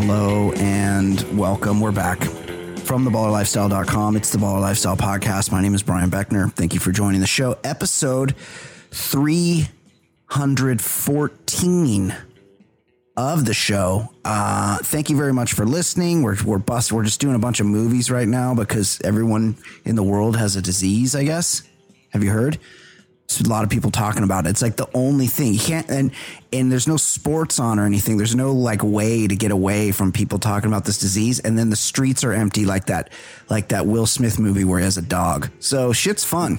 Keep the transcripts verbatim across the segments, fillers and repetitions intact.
hello, and welcome. We're back from the baller lifestyle dot com. It's the Baller Lifestyle Podcast. My name is Brian Beckner. Thank you for joining the show. Episode three hundred fourteen of the show. Uh, thank you very much for listening. We're we're bust. We're just doing a bunch of movies right now because everyone in the world has a disease, I guess. Have you heard? There's a lot of people talking about it. It's like the only thing you can't, and and there's no sports on or anything. There's no like way to get away from people talking about this disease. And then the streets are empty, like that, like that Will Smith movie where he has a dog. So shit's fun.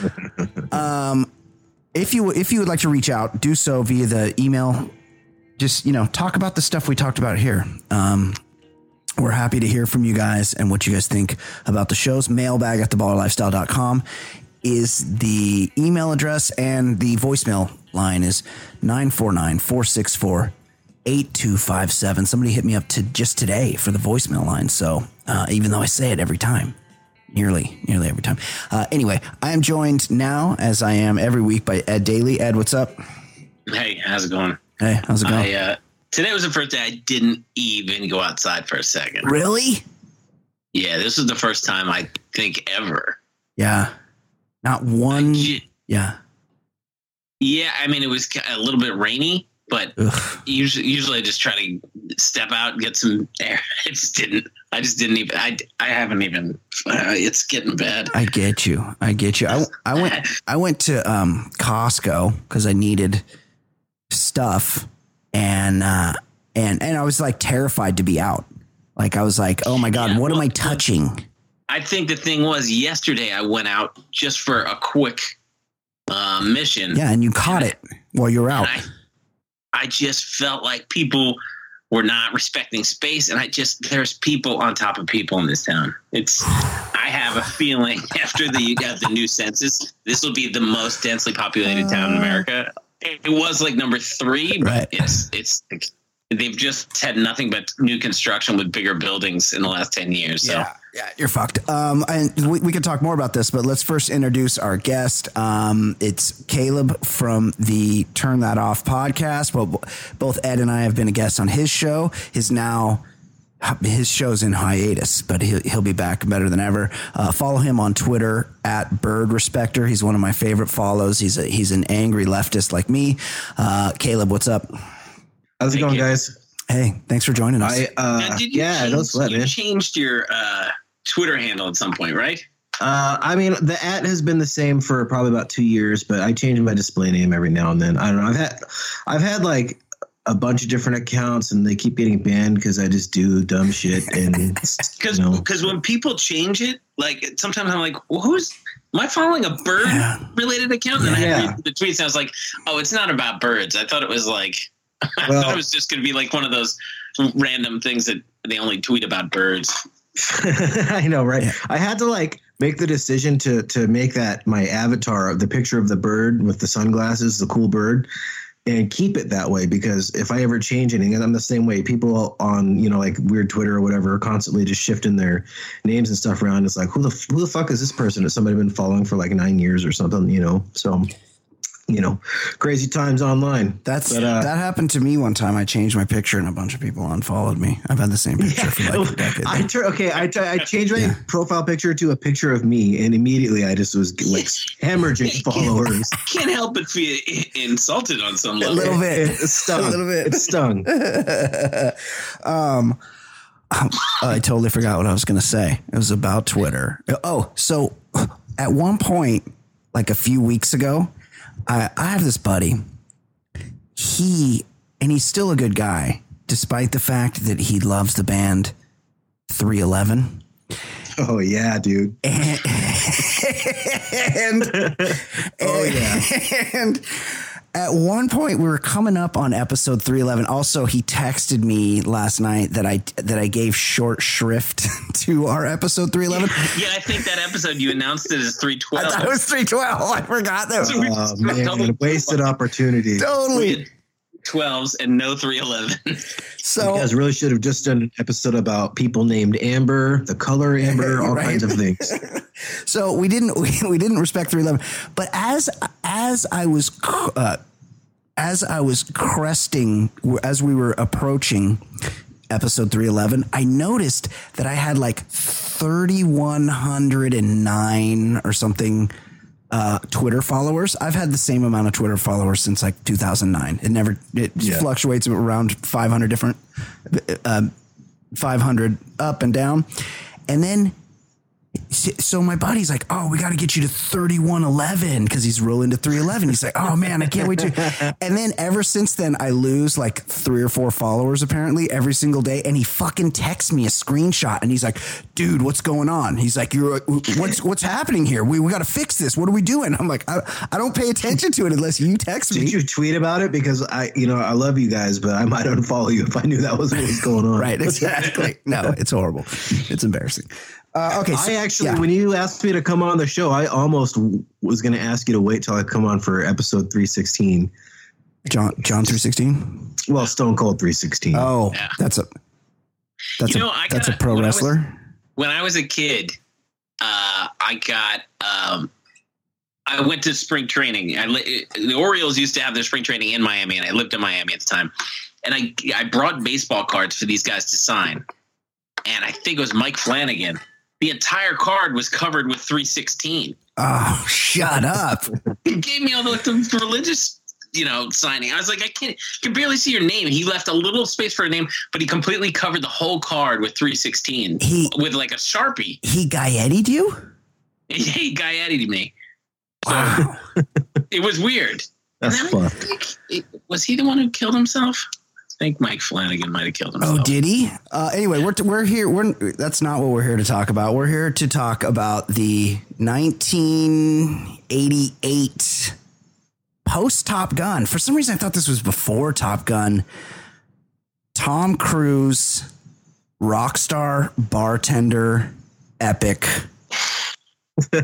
um, if you if you would like to reach out, do so via the email. Just, you know, talk about the stuff we talked about here. Um, we're happy to hear from you guys and what you guys think about the shows. Mailbag at the baller lifestyle dot com is the email address, and the voicemail line is nine four nine, four six four, eight two five seven. Somebody hit me up to just today for the voicemail line. So uh, even though I say it every time, nearly, nearly every time. Uh, anyway, I am joined now, as I am every week, by Ed Daly. Ed, what's up? Hey, how's it going? Hey, how's it going? I, uh, today was the first day I didn't even go outside for a second. Really? Yeah, this is the first time I think ever. Yeah. Not one. Ju- yeah. Yeah, I mean, it was a little bit rainy, but Ugh. usually, usually I just try to step out and get some air. I just didn't. I just didn't even. I, I haven't even. Uh, it's getting bad. I get you. I get you. I, I went. I went to um, Costco because I needed stuff, and uh, and and I was like terrified to be out. Like I was like, oh my god, Yeah, what well, am I touching? I think the thing was, yesterday I went out just for a quick uh, mission. Yeah, and you caught it while you were out. I, I just felt like people were not respecting space, and I just there's people on top of people in this town. It's I have a feeling after the you got the new census, this will be the most densely populated town in America. It, it was like number three, but Right. it's it's they've just had nothing but new construction with bigger buildings in the last ten years. So. Yeah, yeah, you're fucked. Um, and we, we could talk more about this, but let's first introduce our guest. Um, it's Caleb from the Turn That Off podcast. Well, both Ed and I have been a guest on his show. His now his show's in hiatus, but he'll, he'll be back better than ever. Uh, follow him on Twitter at Bird Respecter. He's one of my favorite follows. He's a, he's an angry leftist like me. Uh, Caleb, what's up? How's it Thank going, you. guys? Hey, thanks for joining us. I uh, Now, did you yeah, change, no sweat, you man. changed your uh, Twitter handle at some point, right? Uh, I mean, the at has been the same for probably about two years, but I change my display name every now and then. I don't know. I've had, I've had like a bunch of different accounts, and they keep getting banned because I just do dumb shit. And Because you know. because when people change it, like sometimes I'm like, well, who's am I following a bird Yeah. related account? And Yeah. I read the tweets, and I was like, oh, it's not about birds. I thought it was like I Well- thought it was just going to be like one of those random things that they only tweet about birds. I know, right? Yeah. I had to like make the decision to to make that my avatar, the picture of the bird with the sunglasses, the cool bird, and keep it that way, because if I ever change anything, and I'm the same way, people on, you know, like weird Twitter or whatever are constantly just shifting their names and stuff around. It's like, who the who the fuck is this person? Has somebody been following for like nine years or something, you know? So, you know, crazy times online. That's But, uh, that happened to me one time. I changed my picture and a bunch of people unfollowed me. I've had the same picture for like a decade. I tur- okay, I, t- I changed my Yeah. profile picture to a picture of me, and immediately I just was like hemorrhaging followers. Can't help but feel insulted on some a level. little bit. It, it stung. A little bit. It stung. um, I totally forgot what I was going to say. It was about Twitter. Oh, so at one point, like a few weeks ago, I, I have this buddy. He, and he's still a good guy, despite the fact that he loves the band three eleven. Oh yeah, dude. And, and, Oh yeah. and at one point we were coming up on episode three eleven. Also, he texted me last night that I that I gave short shrift to our episode three eleven. Yeah, I think that episode you announced it as three I twelve. thought it was three twelve. I forgot that. So we Oh just doubled- man, wasted opportunity. You Totally. twelves and no three eleven. So guys really should have just done an episode about people named Amber, the color Amber, all Right. kinds of things. So we didn't we, we didn't respect three eleven, but as as I was uh, as I was cresting, as we were approaching episode three eleven, I noticed that I had like three thousand one hundred nine or something uh, Twitter followers. I've had the same amount of Twitter followers since like two thousand nine. It never, it yeah. fluctuates around five hundred different, uh, five hundred up and down. And then, so my buddy's like, oh, we got to get you to thirty-one eleven because he's rolling to three eleven. He's like, oh, man, I can't wait to. And then ever since then, I lose like three or four followers apparently every single day. And he fucking texts me a screenshot and he's like, dude, what's going on? He's like, you're what's what's happening here? We, we got to fix this. What are we doing? I'm like, I, I don't pay attention to it unless you text me. Did you tweet about it? Because I, you know, I love you guys, but I might unfollow you if I knew that was what was going on. Right. Exactly. No, it's horrible. It's embarrassing. Uh, okay. So, I actually, yeah. when you asked me to come on the show, I almost w- was going to ask you to wait till I come on for episode three sixteen. John, John three sixteen. Well, Stone Cold three sixteen. Oh, yeah. that's a, that's you a, know, I that's got, a pro when wrestler. I was, when I was a kid, uh, I got, um, I went to spring training. I li- the Orioles used to have their spring training in Miami, and I lived in Miami at the time. And I, I brought baseball cards for these guys to sign. And I think it was Mike Flanagan. The entire card was covered with three sixteen. Oh, shut up. He gave me all the, the religious, you know, signing. I was like, I can't, I can barely see your name. He left a little space for a name, but he completely covered the whole card with three sixteen he, with like a Sharpie. He Guyetti'd you? He Guyetti'd me. So wow. It was weird. That's fucked. Like, was he the one who killed himself? I think Mike Flanagan might have killed himself. Oh, did he? Uh, anyway, we're we're here. We're that's not what we're here to talk about. We're here to talk about the nineteen eighty-eight post Top Gun. For some reason, I thought this was before Top Gun. Tom Cruise, rock star, bartender, epic. Oh,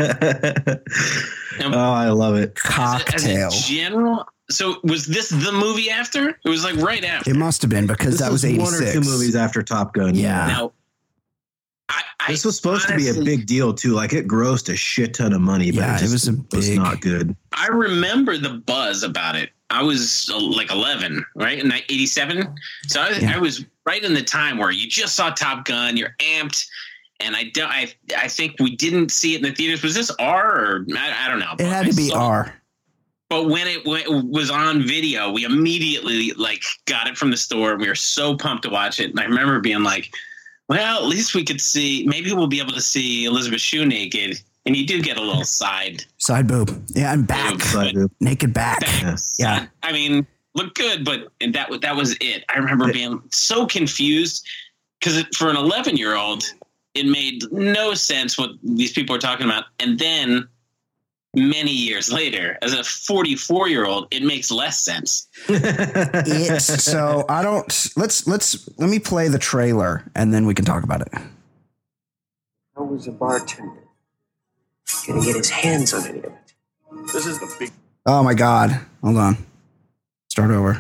I love it. Cocktail. As a, as a general. So was this the movie after? It was like right after. It must have been because this that was eighty-six. One or two movies after Top Gun. Yeah. Now, I, I this was supposed honestly, to be a big deal too. Like it grossed a shit ton of money, but yeah, it, just it was a big, was not good. I remember the buzz about it. I was uh, like eleven, right? In eighty-seven. So I was, yeah. I was right in the time where you just saw Top Gun, you're amped. And I don't, I, I think we didn't see it in the theaters. Was this R or I, I don't know. It had to be R. But when it, when it was on video, we immediately like got it from the store. And we were so pumped to watch it. And I remember being like, well, at least we could see, maybe we'll be able to see Elizabeth Shue naked. And you do get a little side. Side boob. Yeah, and back. Side boob. Naked back. back. Yes. Yeah. I mean, looked good, but and that, that was it. I remember being so confused because for an eleven-year-old, it made no sense what these people are talking about. And then many years later, as a forty-four-year-old, it makes less sense. It's, so I don't, let's, let's, let me play the trailer and then we can talk about it. How was a bartender gonna get his hands on any of it? This is the big... Oh my God. Hold on. Start over.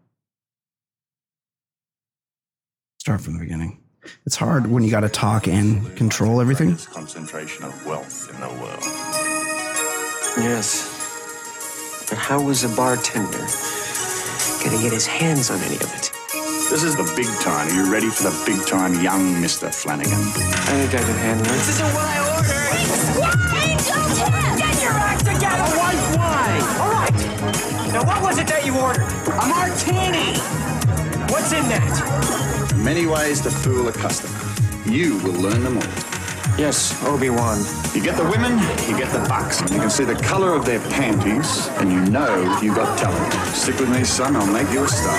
Start from the beginning. It's hard when you got to talk and control everything. Concentration of wealth in the world. Yes. But how was a bartender gonna get his hands on any of it? This is the big time. Are you ready for the big time, young Mister Flanagan? I think I can handle it. This isn't what I ordered. Why? Don't tell. Get your act together. A white wine. All right. Now, what was it that you ordered? A martini. What's in that? Many ways to fool a customer. You will learn them all. Yes, Obi-Wan. You get the women, you get the bucks. You can see the color of their panties, and you know you got talent. Stick with me, son. I'll make you a star.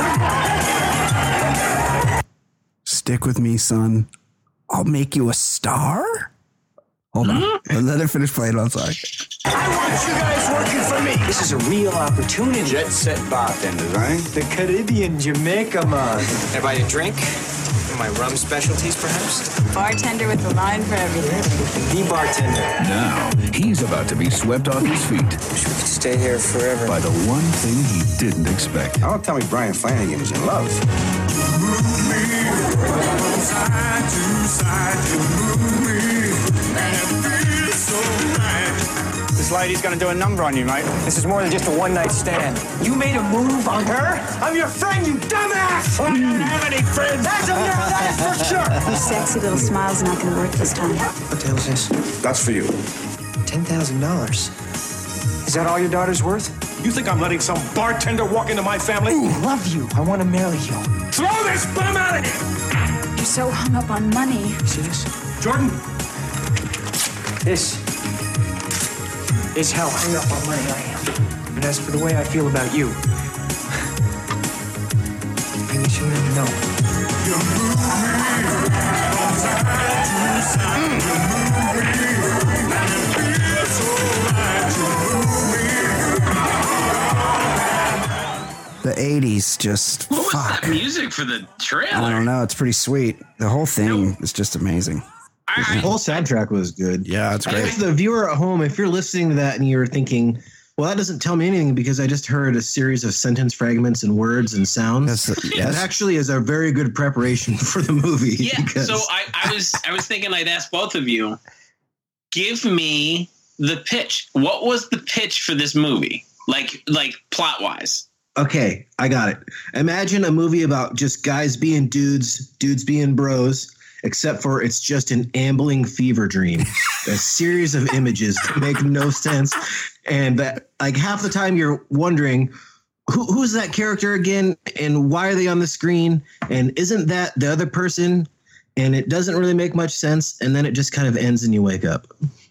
Stick with me, son. I'll make you a star? Hold on. Mm-hmm. Let her finish playing. I'm sorry. I want you guys working for me. This is a real opportunity. Jet set bartenders, eh? The Caribbean Jamaica man. Everybody a drink? My rum specialties, perhaps? Bartender with the line for everything. The bartender. Now, he's about to be swept off his feet. Wish we could stay here forever. By the one thing he didn't expect. Don't tell me Brian Flanagan was in love. Move me from side to side, you move me, and it feels so right. This right, he's going to do a number on you, mate. This is more than just a one-night stand. You made a move on her? I'm your friend, you dumbass! I don't have any friends! That's a mirror, that is for sure! Your sexy little smile's not gonna work this time. What the hell is this? That's for you. ten thousand dollars. Is that all your daughter's worth? You think I'm letting some bartender walk into my family? I love you. I want to marry you. Throw this bum out of here! You're so hung up on money. See this? Jordan? This is how hung up on money I am. And as for the way I feel about you, I guess you'll never know. You move me from side to side. You move me, and it feels so right. You move me. The eighties just What was fuck. that music for the trailer? I don't know. It's pretty sweet. The whole thing is just amazing. The whole soundtrack was good. Yeah, it's great. For the viewer at home, if you're listening to that and you're thinking, well, that doesn't tell me anything because I just heard a series of sentence fragments and words and sounds. That's- That yes. actually is a very good preparation for the movie. Yeah. because- So I, I was I was thinking I'd ask both of you. Give me the pitch. What was the pitch for this movie? Like like plot wise. Okay, I got it. Imagine a movie about just guys being dudes, dudes being bros, except for it's just an ambling fever dream, a series of images that make no sense. And that, like, half the time you're wondering, who, who's that character again? And why are they on the screen? And isn't that the other person? And it doesn't really make much sense. And then it just kind of ends and you wake up.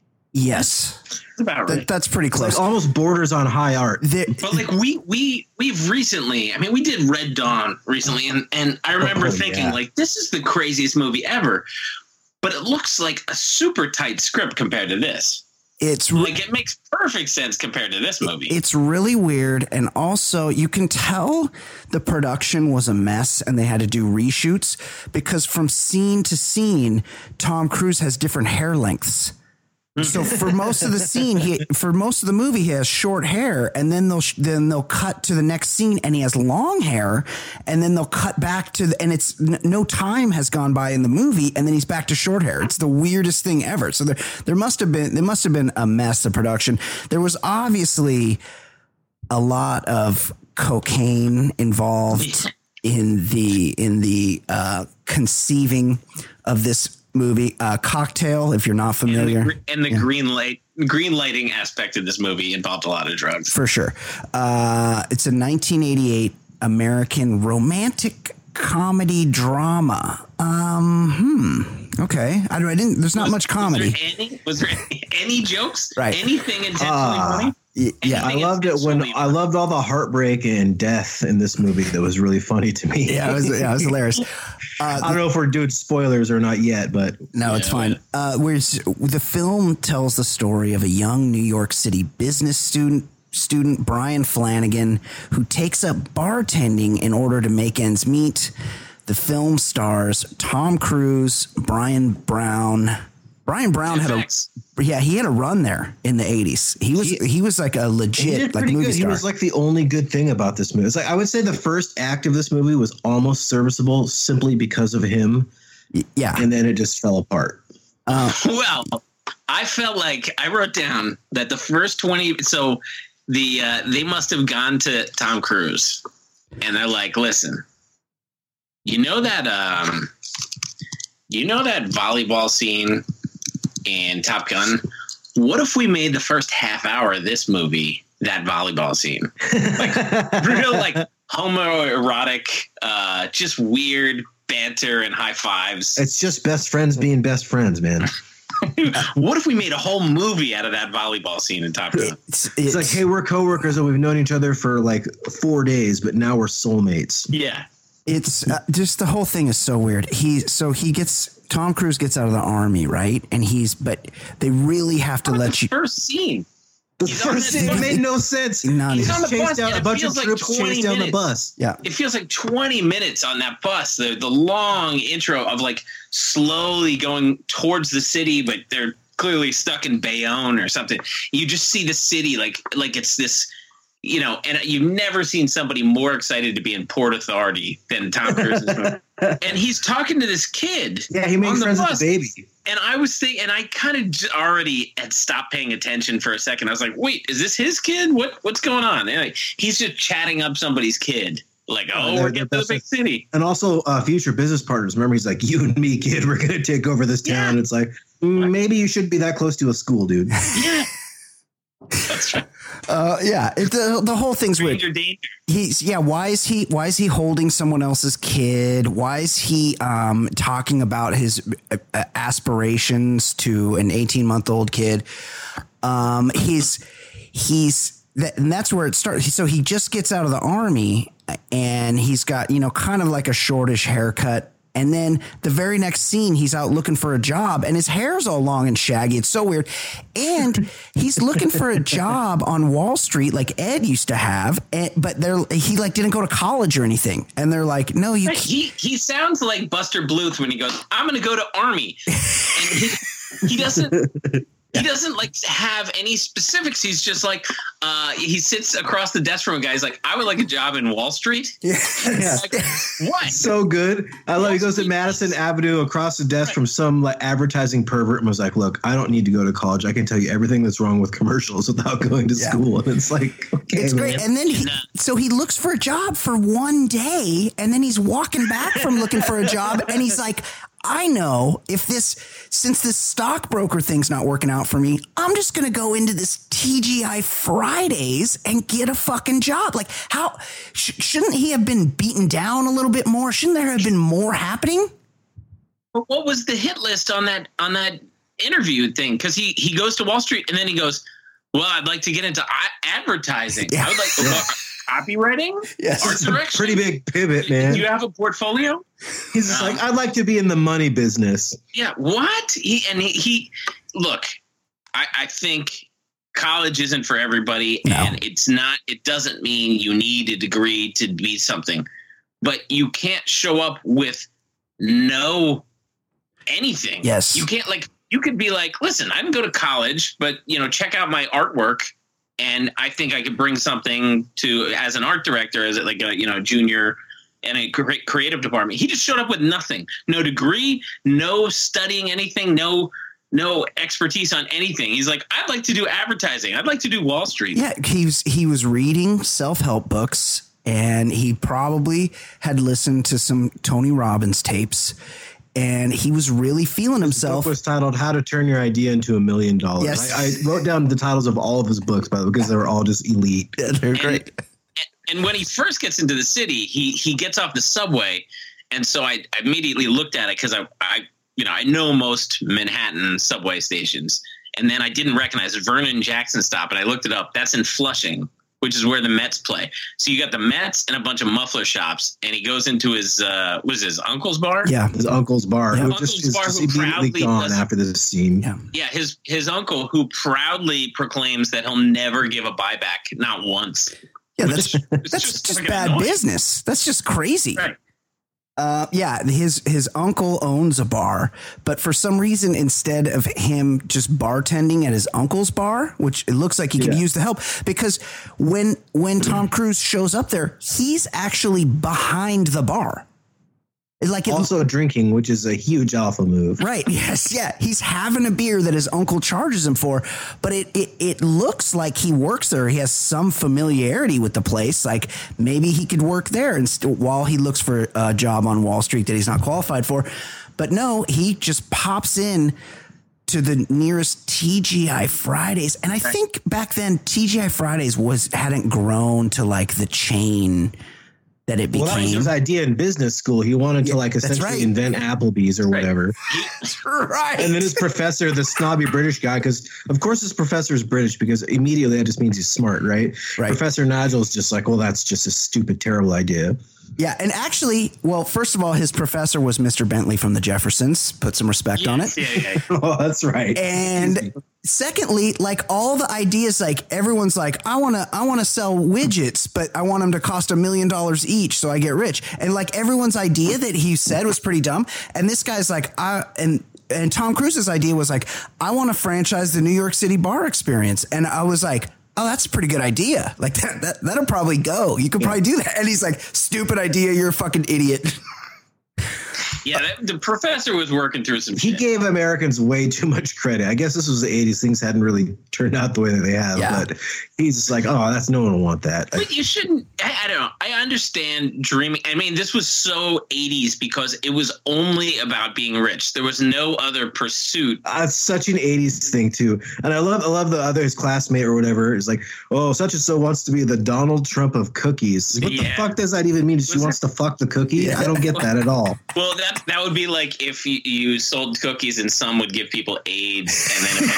Yes. That's about right. That, that's pretty It's close. like almost borders on high art. The- But like we we we've recently, I mean, we did Red Dawn recently, and and I remember Oh, thinking yeah. like, this is the craziest movie ever. But it looks like a super tight script compared to this. it's re- Like it makes perfect sense compared to this movie. It's really weird. And also, you can tell the production was a mess and they had to do reshoots because from scene to scene, Tom Cruise has different hair lengths. So for most of the scene, he for most of the movie, he has short hair, and then they'll then they'll cut to the next scene, and he has long hair, and then they'll cut back to the, and it's n- no time has gone by in the movie, and then he's back to short hair. It's the weirdest thing ever. So there there must have been there must have been a mess of production. There was obviously a lot of cocaine involved in the in the uh, conceiving of this movie. Uh, Cocktail, if you're not familiar. And the, and the yeah. green light, green lighting aspect of this movie involved a lot of drugs. For sure. Uh, it's a nineteen eighty-eight American romantic comedy drama. Um, hmm. Okay. I, I didn't, there's not was, much comedy. Was there any, was there any, any jokes? Right. Anything intentionally uh, funny? Yeah. I loved it when I loved all the heartbreak and death in this movie. That was really funny to me. Yeah, it was, yeah, it was hilarious. Uh, I don't know if we're doing spoilers or not yet, but no, it's yeah, fine. Uh, whereas the film tells the story of a young New York City business student, student Brian Flanagan, who takes up bartending in order to make ends meet. The film stars Tom Cruise, Brian Brown. Brian Brown had a yeah he had a run there in the eighties. He was he, he was like a legit like movie good. star. He was like the only good thing about this movie. It's like I would say the first act of this movie was almost serviceable simply because of him. Yeah, and then it just fell apart. Uh, well, I felt like I wrote down that the first twenty. So the uh, they must have gone to Tom Cruise, and they're like, "Listen, you know that um, you know that volleyball scene in Top Gun? What if we made the first half hour of this movie that volleyball scene? Like real like homoerotic, uh, just weird banter and high fives. It's just best friends being best friends, man. What if we made a whole movie out of that volleyball scene in Top Gun? It's, it's, it's like, hey, we're coworkers and we've known each other for like four days, but now we're soulmates. Yeah. It's uh, just the whole thing is so weird. He so he gets Tom Cruise gets out of the army, right? And he's but they really have to let you first scene. The he's first scene it made no sense. None. He's on the chased bus, down a bunch of like troops chased down the bus. Yeah, it feels like twenty minutes on that bus. The the long intro of like slowly going towards the city, but they're clearly stuck in Bayonne or something. You just see the city like like it's this. You know, and you've never seen somebody more excited to be in Port Authority than Tom Cruise is. And he's talking to this kid. Yeah, he made on the friends bus, with the baby. And I was thinking, and I kind of already had stopped paying attention for a second. I was like, wait, is this his kid? What What's going on? And like, he's just chatting up somebody's kid. Like, oh, yeah, we're getting to the big city. And also uh, future business partners. Remember, he's like, you and me, kid, we're going to take over this town. Yeah. It's like, mm, maybe you shouldn't be that close to a school, dude. Yeah. That's right. Uh, yeah, it, the the whole thing's weird. Danger, danger. He's yeah. Why is he? Why is he holding someone else's kid? Why is he um, talking about his uh, aspirations to an eighteen month old kid? Um, he's he's that, and that's where it starts. So he just gets out of the army, and he's got you know kind of like a shortish haircut. And then the very next scene, he's out looking for a job and his hair's all long and shaggy. It's so weird. And he's looking for a job on Wall Street like Ed used to have. And, but they're, he like didn't go to college or anything. And they're like, no, you can't. He, he sounds like Buster Bluth when he goes, I'm going to go to Army. And he, he doesn't. He doesn't like have any specifics. He's just like uh, he sits across the desk from a guy. He's like, I would like a job in Wall Street. Yeah. yeah. Like, what? So good. I love. He goes to Madison Avenue across the desk right. from some like advertising pervert and was like, look, I don't need to go to college. I can tell you everything that's wrong with commercials without going to yeah. school. And it's like, okay, it's man. great. And then he, so he looks for a job for one day, and then he's walking back from looking for a job, and he's like, I know if this, since this stockbroker thing's not working out for me, I'm just going to go into this T G I Fridays and get a fucking job. Like how sh- shouldn't he have been beaten down a little bit more? Shouldn't there have been more happening? But what was the hit list on that, on that interview thing? Cause he, he goes to Wall Street and then he goes, well, I'd like to get into advertising. Yeah. I would like to yeah. copywriting, yes, art direction. Pretty big pivot, man. Do you have a portfolio? He's just um, like, I'd like to be in the money business. Yeah, what? He and he, he look. I, I think college isn't for everybody, no. and it's not. It doesn't mean you need a degree to be something, but you can't show up with no anything. Yes, you can't. Like, you could be like, listen, I didn't go to college, but you know, check out my artwork. And I think I could bring something to as an art director, as like a you know junior in a cre- creative department. He just showed up with nothing, no degree, no studying anything, no no expertise on anything. He's like, I'd like to do advertising. I'd like to do Wall Street. Yeah, he was he was reading self-help books, and he probably had listened to some Tony Robbins tapes. And he was really feeling his himself. Book was titled "How to Turn Your Idea into a Million Dollars." Yes. I, I wrote down the titles of all of his books, by the way, because they were all just elite. Yeah, they're and, great. And, and when he first gets into the city, he he gets off the subway, and so I, I immediately looked at it because I I you know I know most Manhattan subway stations, and then I didn't recognize it. Vernon Jackson stop, and I looked it up. That's in Flushing, which is where the Mets play. So you got the Mets and a bunch of muffler shops, and he goes into his uh, was his uncle's bar. Yeah, his uncle's bar. Yeah. Who Uncle's just, bar just who immediately gone does, after this scene. Yeah. yeah, his his uncle who proudly proclaims that he'll never give a buyback, not once. Yeah, that's that's just, just bad annoying. business. That's just crazy. Right. Uh, yeah, his his uncle owns a bar, but for some reason, instead of him just bartending at his uncle's bar, which it looks like he could yeah. use the help, because when when Tom Cruise shows up there, he's actually behind the bar. Like it, also drinking, which is a huge alpha move. Right. Yes. Yeah. He's having a beer that his uncle charges him for, but it, it, it looks like he works there. He has some familiarity with the place. Like maybe he could work there and st- while he looks for a job on Wall Street that he's not qualified for. But no, he just pops in to the nearest T G I Fridays. And I think back then T G I Fridays was, hadn't grown to like the chain that it became. Well, that was his idea in business school. He wanted yeah, to like essentially right. invent Applebee's or right. whatever. Right. And then his professor, the snobby British guy, because of course his professor is British because immediately that just means he's smart, right? Right. Professor Nigel's just like, well, that's just a stupid, terrible idea. Yeah, and actually, well, first of all, his professor was Mister Bentley from the Jeffersons. Put some respect yes, on it. Yeah, yeah. Oh, that's right. And secondly, like all the ideas, like everyone's like, I want to, I want to sell widgets, but I want them to cost a million dollars each, so I get rich. And like everyone's idea that he said was pretty dumb. And this guy's like, I and. And Tom Cruise's idea was like, I want to franchise the New York City bar experience. And I was like, oh, that's a pretty good idea. Like that, that that'll probably go. You could yeah. probably do that. And he's like, stupid idea. You're a fucking idiot. Yeah, that, the professor was working through some He shit. gave Americans way too much credit. I guess this was the eighties. Things hadn't really turned out the way that they have. Yeah. But he's just like, oh, that's no one will want that. But you shouldn't. I, I don't know. I understand dreaming. I mean, this was so eighties because it was only about being rich. There was no other pursuit. That's such an eighties thing too. And I love I love the other his classmate or whatever is like, oh, such and so wants to be the Donald Trump of cookies. What Yeah. the fuck does that even mean? She Was wants to fuck the cookie? Yeah. I don't get that at all. Well, that that would be like if you, you sold cookies and some would give people AIDS, and then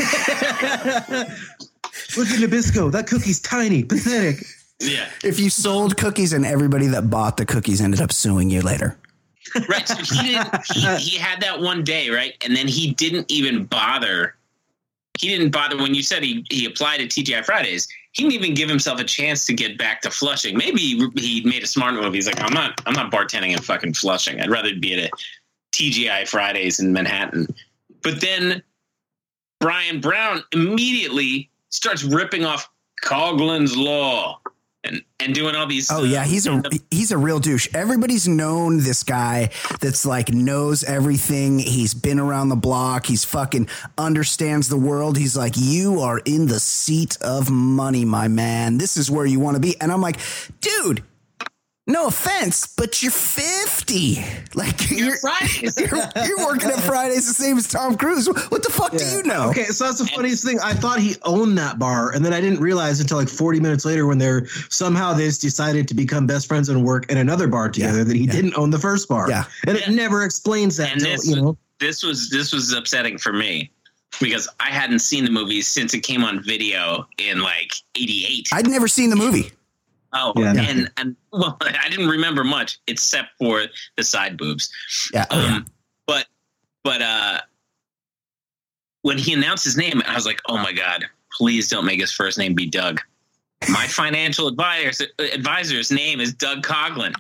if Look at Nabisco. That cookie's tiny, pathetic. yeah, If you sold cookies and everybody that bought the cookies ended up suing you later. right. So he didn't. He, he had that one day, right, and then he didn't even bother. He didn't bother when you said he he applied at T G I Fridays. He didn't even give himself a chance to get back to Flushing. Maybe he, he made a smart move. He's like, I'm not I'm not bartending in fucking Flushing. I'd rather be at a T G I Fridays in Manhattan. But then Brian Brown immediately starts ripping off Coughlin's Law and and doing all these. Oh yeah, uh, he's a he's a real douche. Everybody's known this guy that's like knows everything. He's been around the block. He's fucking understands the world. He's like, you are in the seat of money, my man. This is where you want to be. And I'm like, dude, no offense, but you're fifty. Like you're Fridays. you're, you're working at Fridays the same as Tom Cruise. What the fuck do you know? Okay, so that's the funniest thing. I thought he owned that bar, and then I didn't realize until like forty minutes later when they're somehow they just decided to become best friends and work in another bar together Yeah, that he yeah. didn't own the first bar. Yeah. And Yeah. it never explains that. And Till, this, you know, this was this was upsetting for me because I hadn't seen the movie since it came on video in like eighty-eight. I'd never seen the movie. Oh, Yeah. and and well, I didn't remember much except for the side boobs. Yeah. Oh, yeah. Um, but but uh, when he announced his name, I was like, oh my god, please don't make his first name be Doug. My financial advisor advisor's name is Doug Coughlin.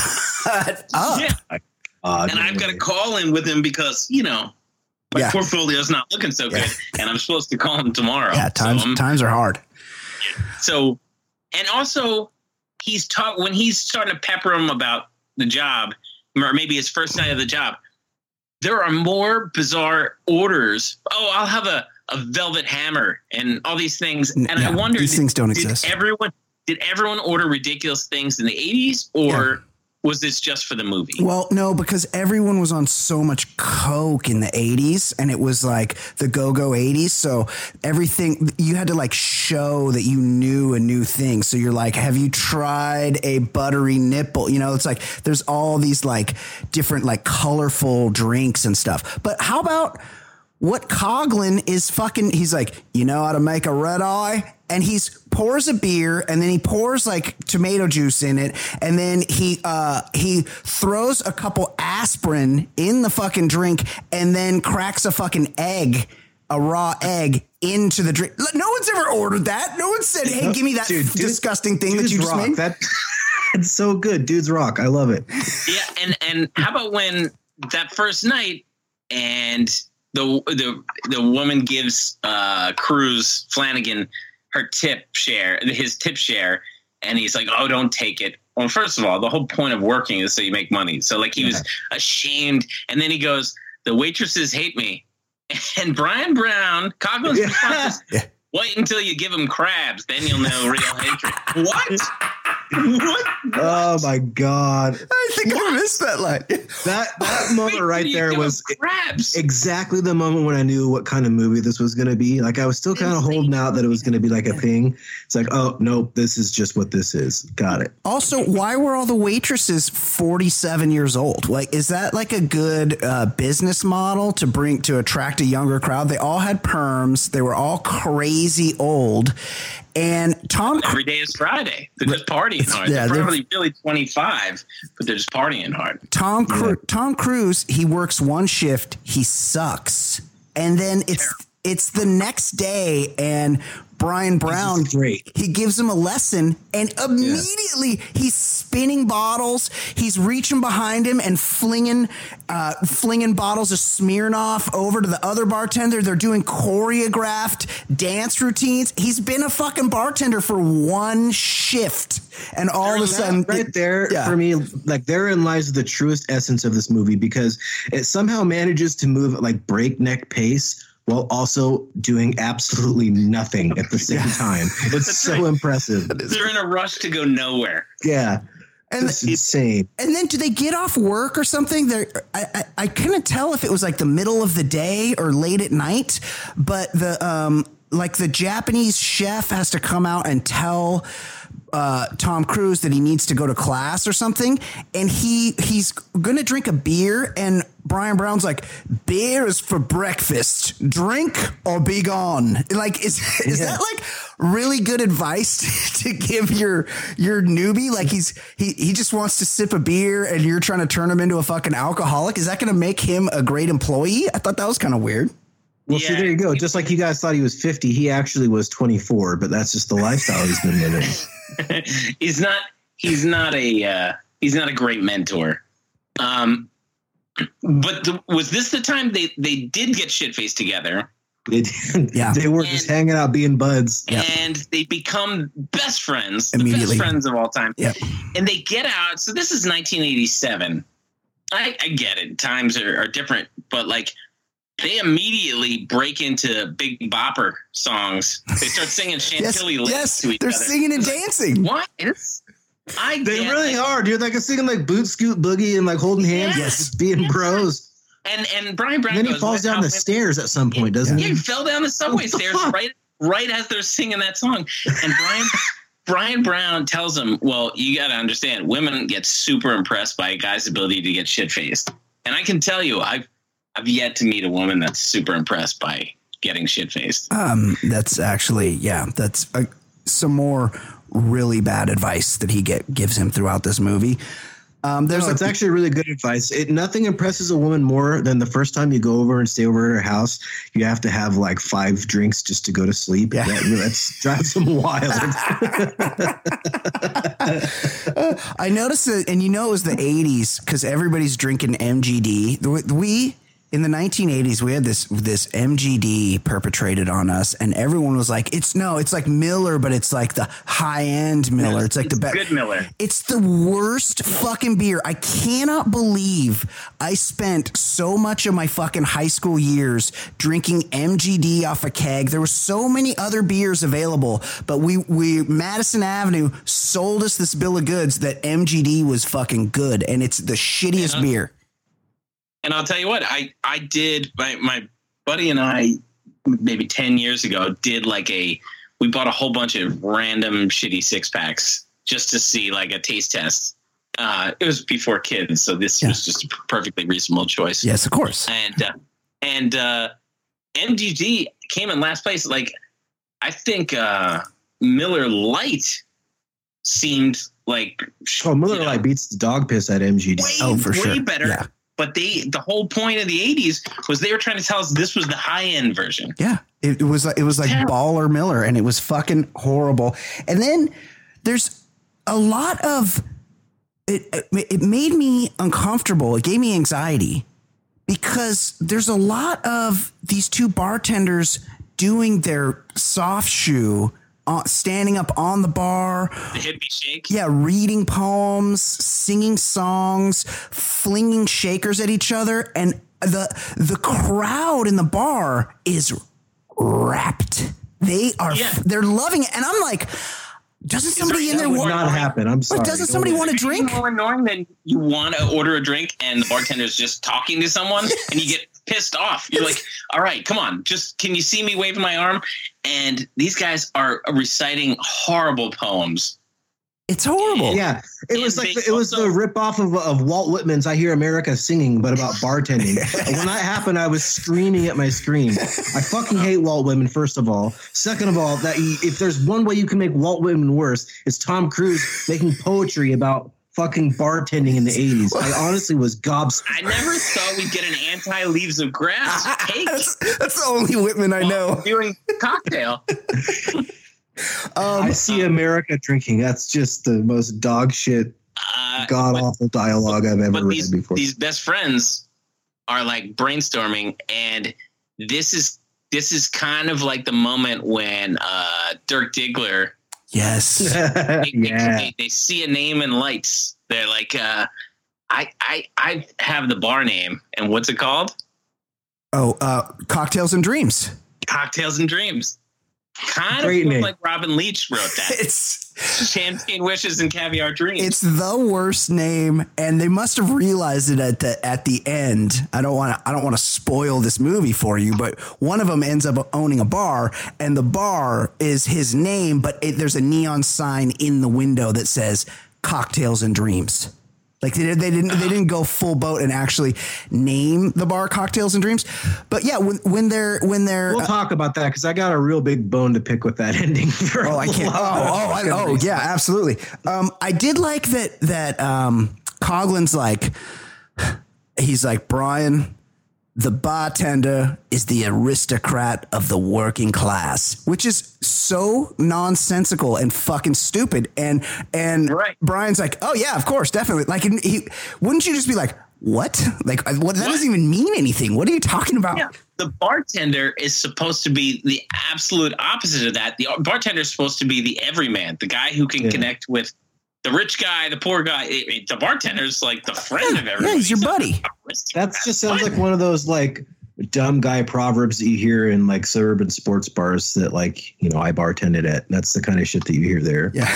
Shut up. Yeah. uh, And I've got to call in with him because you know my Yeah. portfolio's not looking so good, and I'm supposed to call him tomorrow. Yeah, times So, I'm- times are hard. So, and also, he's taught when he's starting to pepper him about the job, or maybe his first night of the job. There are more bizarre orders. Oh, I'll have a, a velvet hammer and all these things. And Yeah, I wonder, these things don't did exist. Everyone did everyone order ridiculous things in the eighties, or was this just for the movie? Well, no, because everyone was on so much coke in the eighties and it was like the go-go eighties. So everything, you had to like show that you knew a new thing. So you're like, have you tried a buttery nipple? You know, it's like there's all these like different like colorful drinks and stuff. But how about what Coughlin is fucking, he's like, you know how to make a red eye? And he's pours a beer and then he pours like tomato juice in it. And then he, uh, he throws a couple aspirin in the fucking drink and then cracks a fucking egg, a raw egg into the drink. No one's ever ordered that. No one said, hey, give me that Dude, dude, disgusting thing that Dudes you just rock. made. That, it's so good. Dudes rock. I love it. Yeah, and and how about when that first night and the the the woman gives uh, Cruz Flanagan her tip share, his tip share, and he's like, "Oh, don't take it." Well, first of all, the whole point of working is so you make money. So like he was ashamed, and then he goes, "The waitresses hate me," and Brian Brown, Coughlin's response is, "Wait until you give them crabs, then you'll know real hatred." What? What? Oh my God. I think I missed that line. That that moment Wait, right you there give was them crabs. exactly the moment when I knew what kind of movie this was going to be. Like I was still kind of holding out that it was going to be like a thing. It's like, oh, nope, this is just what this is. Got it. Also, why were all the waitresses forty-seven years old? Like, is that like a good uh, business model to bring to attract a younger crowd? They all had perms. They were all crazy old. And Tom, Every day is Friday. They're just partying hard. Yeah, they're they're- probably really twenty-five, but they're just partying hard. Tom, Cru- Tom Cruise, he works one shift. He sucks, and then it's it's the next day, and Brian Brown, great. He gives him a lesson, and immediately yeah. he's spinning bottles. He's reaching behind him and flinging, uh, flinging bottles of Smirnoff over to the other bartender. They're doing choreographed dance routines. He's been a fucking bartender for one shift, and all of a sudden, right there yeah. for me, like therein lies the truest essence of this movie, because it somehow manages to move at like breakneck pace while also doing absolutely nothing at the same yeah. time. It's That's so right. impressive. They're in a rush to go nowhere. Yeah. And it's insane. And then do they get off work or something? They're, I, I, I couldn't tell if it was like the middle of the day or late at night, but the um like the Japanese chef has to come out and tell uh, Tom Cruise that he needs to go to class or something, and he he's gonna drink a beer, and Brian Brown's like, beer is for breakfast, drink or be gone. Like, is is yeah. that like really good advice to give your your newbie? Like he's he he just wants to sip a beer and you're trying to turn him into a fucking alcoholic. Is that gonna make him a great employee? I thought that was kind of weird. Well, yeah. see, there you go. Just like you guys thought he was fifty, he actually was twenty-four, but that's just the lifestyle he's been living. he's not. He's not a. Uh, he's not a great mentor. Um, but the, was this the time they they did get shit faced together? They did. Yeah, they were and, just hanging out, being buds, and yep. they become best friends, the best friends of all time. Yep. And they get out. So this is nineteen eighty-seven. I, I get it. Times are, are different, but like. They immediately break into Big Bopper songs. They start singing Chantilly yes, lyrics yes, to each they're other. They're singing and dancing. What? It's, I they really it. are, dude. Like a singing like Boot Scoot Boogie and like holding hands, yes. just being yes. bros. And and Brian Brown. And then goes, he falls down the women, stairs at some point, doesn't yeah, he? Yeah, he fell down the subway stairs right right as they're singing that song. And Brian Brian Brown tells him, "Well, you got to understand, women get super impressed by a guy's ability to get shit faced." And I can tell you, I've I've yet to meet a woman that's super impressed by getting shit faced. Um, that's actually, yeah, that's uh, some more really bad advice that he get gives him throughout this movie. Um, there's no, like, it's actually really good advice. It nothing impresses a woman more than the first time you go over and stay over at her house. You have to have like five drinks just to go to sleep. Yeah. That that's, drives them wild. uh, I noticed that, and you know it was the eighties because everybody's drinking M G D. We in the nineteen eighties we had this this M G D perpetrated on us, and everyone was like, "It's no, it's like Miller, but it's like the high end Miller. It's like it's the best good Miller. It's the worst fucking beer. I cannot believe I spent so much of my fucking high school years drinking M G D off a keg. There were so many other beers available, but we we Madison Avenue sold us this bill of goods that M G D was fucking good, and it's the shittiest yeah. beer." And I'll tell you what, I, I did, my, my buddy and I, maybe ten years ago, did like a, we bought a whole bunch of random shitty six packs just to see like a taste test. Uh, it was before kids, so this yeah. was just a perfectly reasonable choice. Yes, of course. And, uh, and uh, M G D came in last place. Like, I think uh, Miller Lite seemed like. Oh, Miller Lite beats the dog piss at M G D. Way, oh, for way sure. Way better. Yeah. But they, the whole point of the eighties was they were trying to tell us this was the high end version. Yeah, it, it was it was like Terrible. Baller Miller, and it was fucking horrible. And then there's a lot of it. It made me uncomfortable. It gave me anxiety because there's a lot of these two bartenders doing their soft shoe. Uh, standing up on the bar, the hippie shake, yeah, reading poems, singing songs, flinging shakers at each other, and the the crowd in the bar is rapt. They are, yeah. they're loving it, and I'm like, doesn't somebody in there would not happen? I'm sorry. Doesn't somebody want to drink? More annoying than you want to order a drink and the bartender's just talking to someone, and you get pissed off. You're like, all right, come on, just can you see me waving my arm? And these guys are reciting horrible poems. It's horrible. Yeah, it was like the, it was the ripoff of of Walt Whitman's "I Hear America Singing," but about bartending. When that happened, I was screaming at my screen. I fucking hate Walt Whitman. First of all, second of all, that he, if there's one way you can make Walt Whitman worse, it's Tom Cruise making poetry about fucking bartending in the eighties. I honestly was gobsmacked. I never thought we'd get an anti-Leaves of Grass take. that's, that's the only Whitman I know. Doing cocktail. um, I see America drinking. That's just the most dog shit, uh, god awful dialogue I've ever read these, before. These best friends are like brainstorming, and this is this is kind of like the moment when uh, Dirk Diggler. Yes. they, yeah. they, they see a name in lights. They're like, uh, I, I, I have the bar name, and what's it called? Oh, uh, Cocktails and Dreams. Cocktails and Dreams. Kind Great of name. like Robin Leach wrote that. It's Champagne Wishes and Caviar Dreams. it's the worst name, and they must have realized it at the at the end. I don't want to I don't want to spoil this movie for you, but one of them ends up owning a bar, and the bar is his name, but it, there's a neon sign in the window that says Cocktails and Dreams. Like they, they didn't they didn't go full boat and actually name the bar Cocktails and Dreams, but yeah, when when they're when they're We'll uh, talk about that because I got a real big bone to pick with that ending. For oh, I can't. Oh, oh, I, oh, yeah, absolutely. Um, I did like that. That um, Coughlin's like, he's like, Brian, the bartender is the aristocrat of the working class, which is so nonsensical and fucking stupid. And and Right. Brian's like, oh yeah, of course, definitely. Like, he wouldn't you just be like, what? Like, what? That What? doesn't even mean anything. What are you talking about? Yeah. The bartender is supposed to be the absolute opposite of that. The bartender is supposed to be the everyman, the guy who can Yeah. connect with the rich guy, the poor guy. It- it- the bartender's like the friend Yeah, of everybody. yeah, he's your not buddy. an aristocrat. That just sounds What? like one of those like dumb guy proverbs that you hear in like suburban sports bars that like, you know, I bartended at. That's the kind of shit that you hear there. Yeah.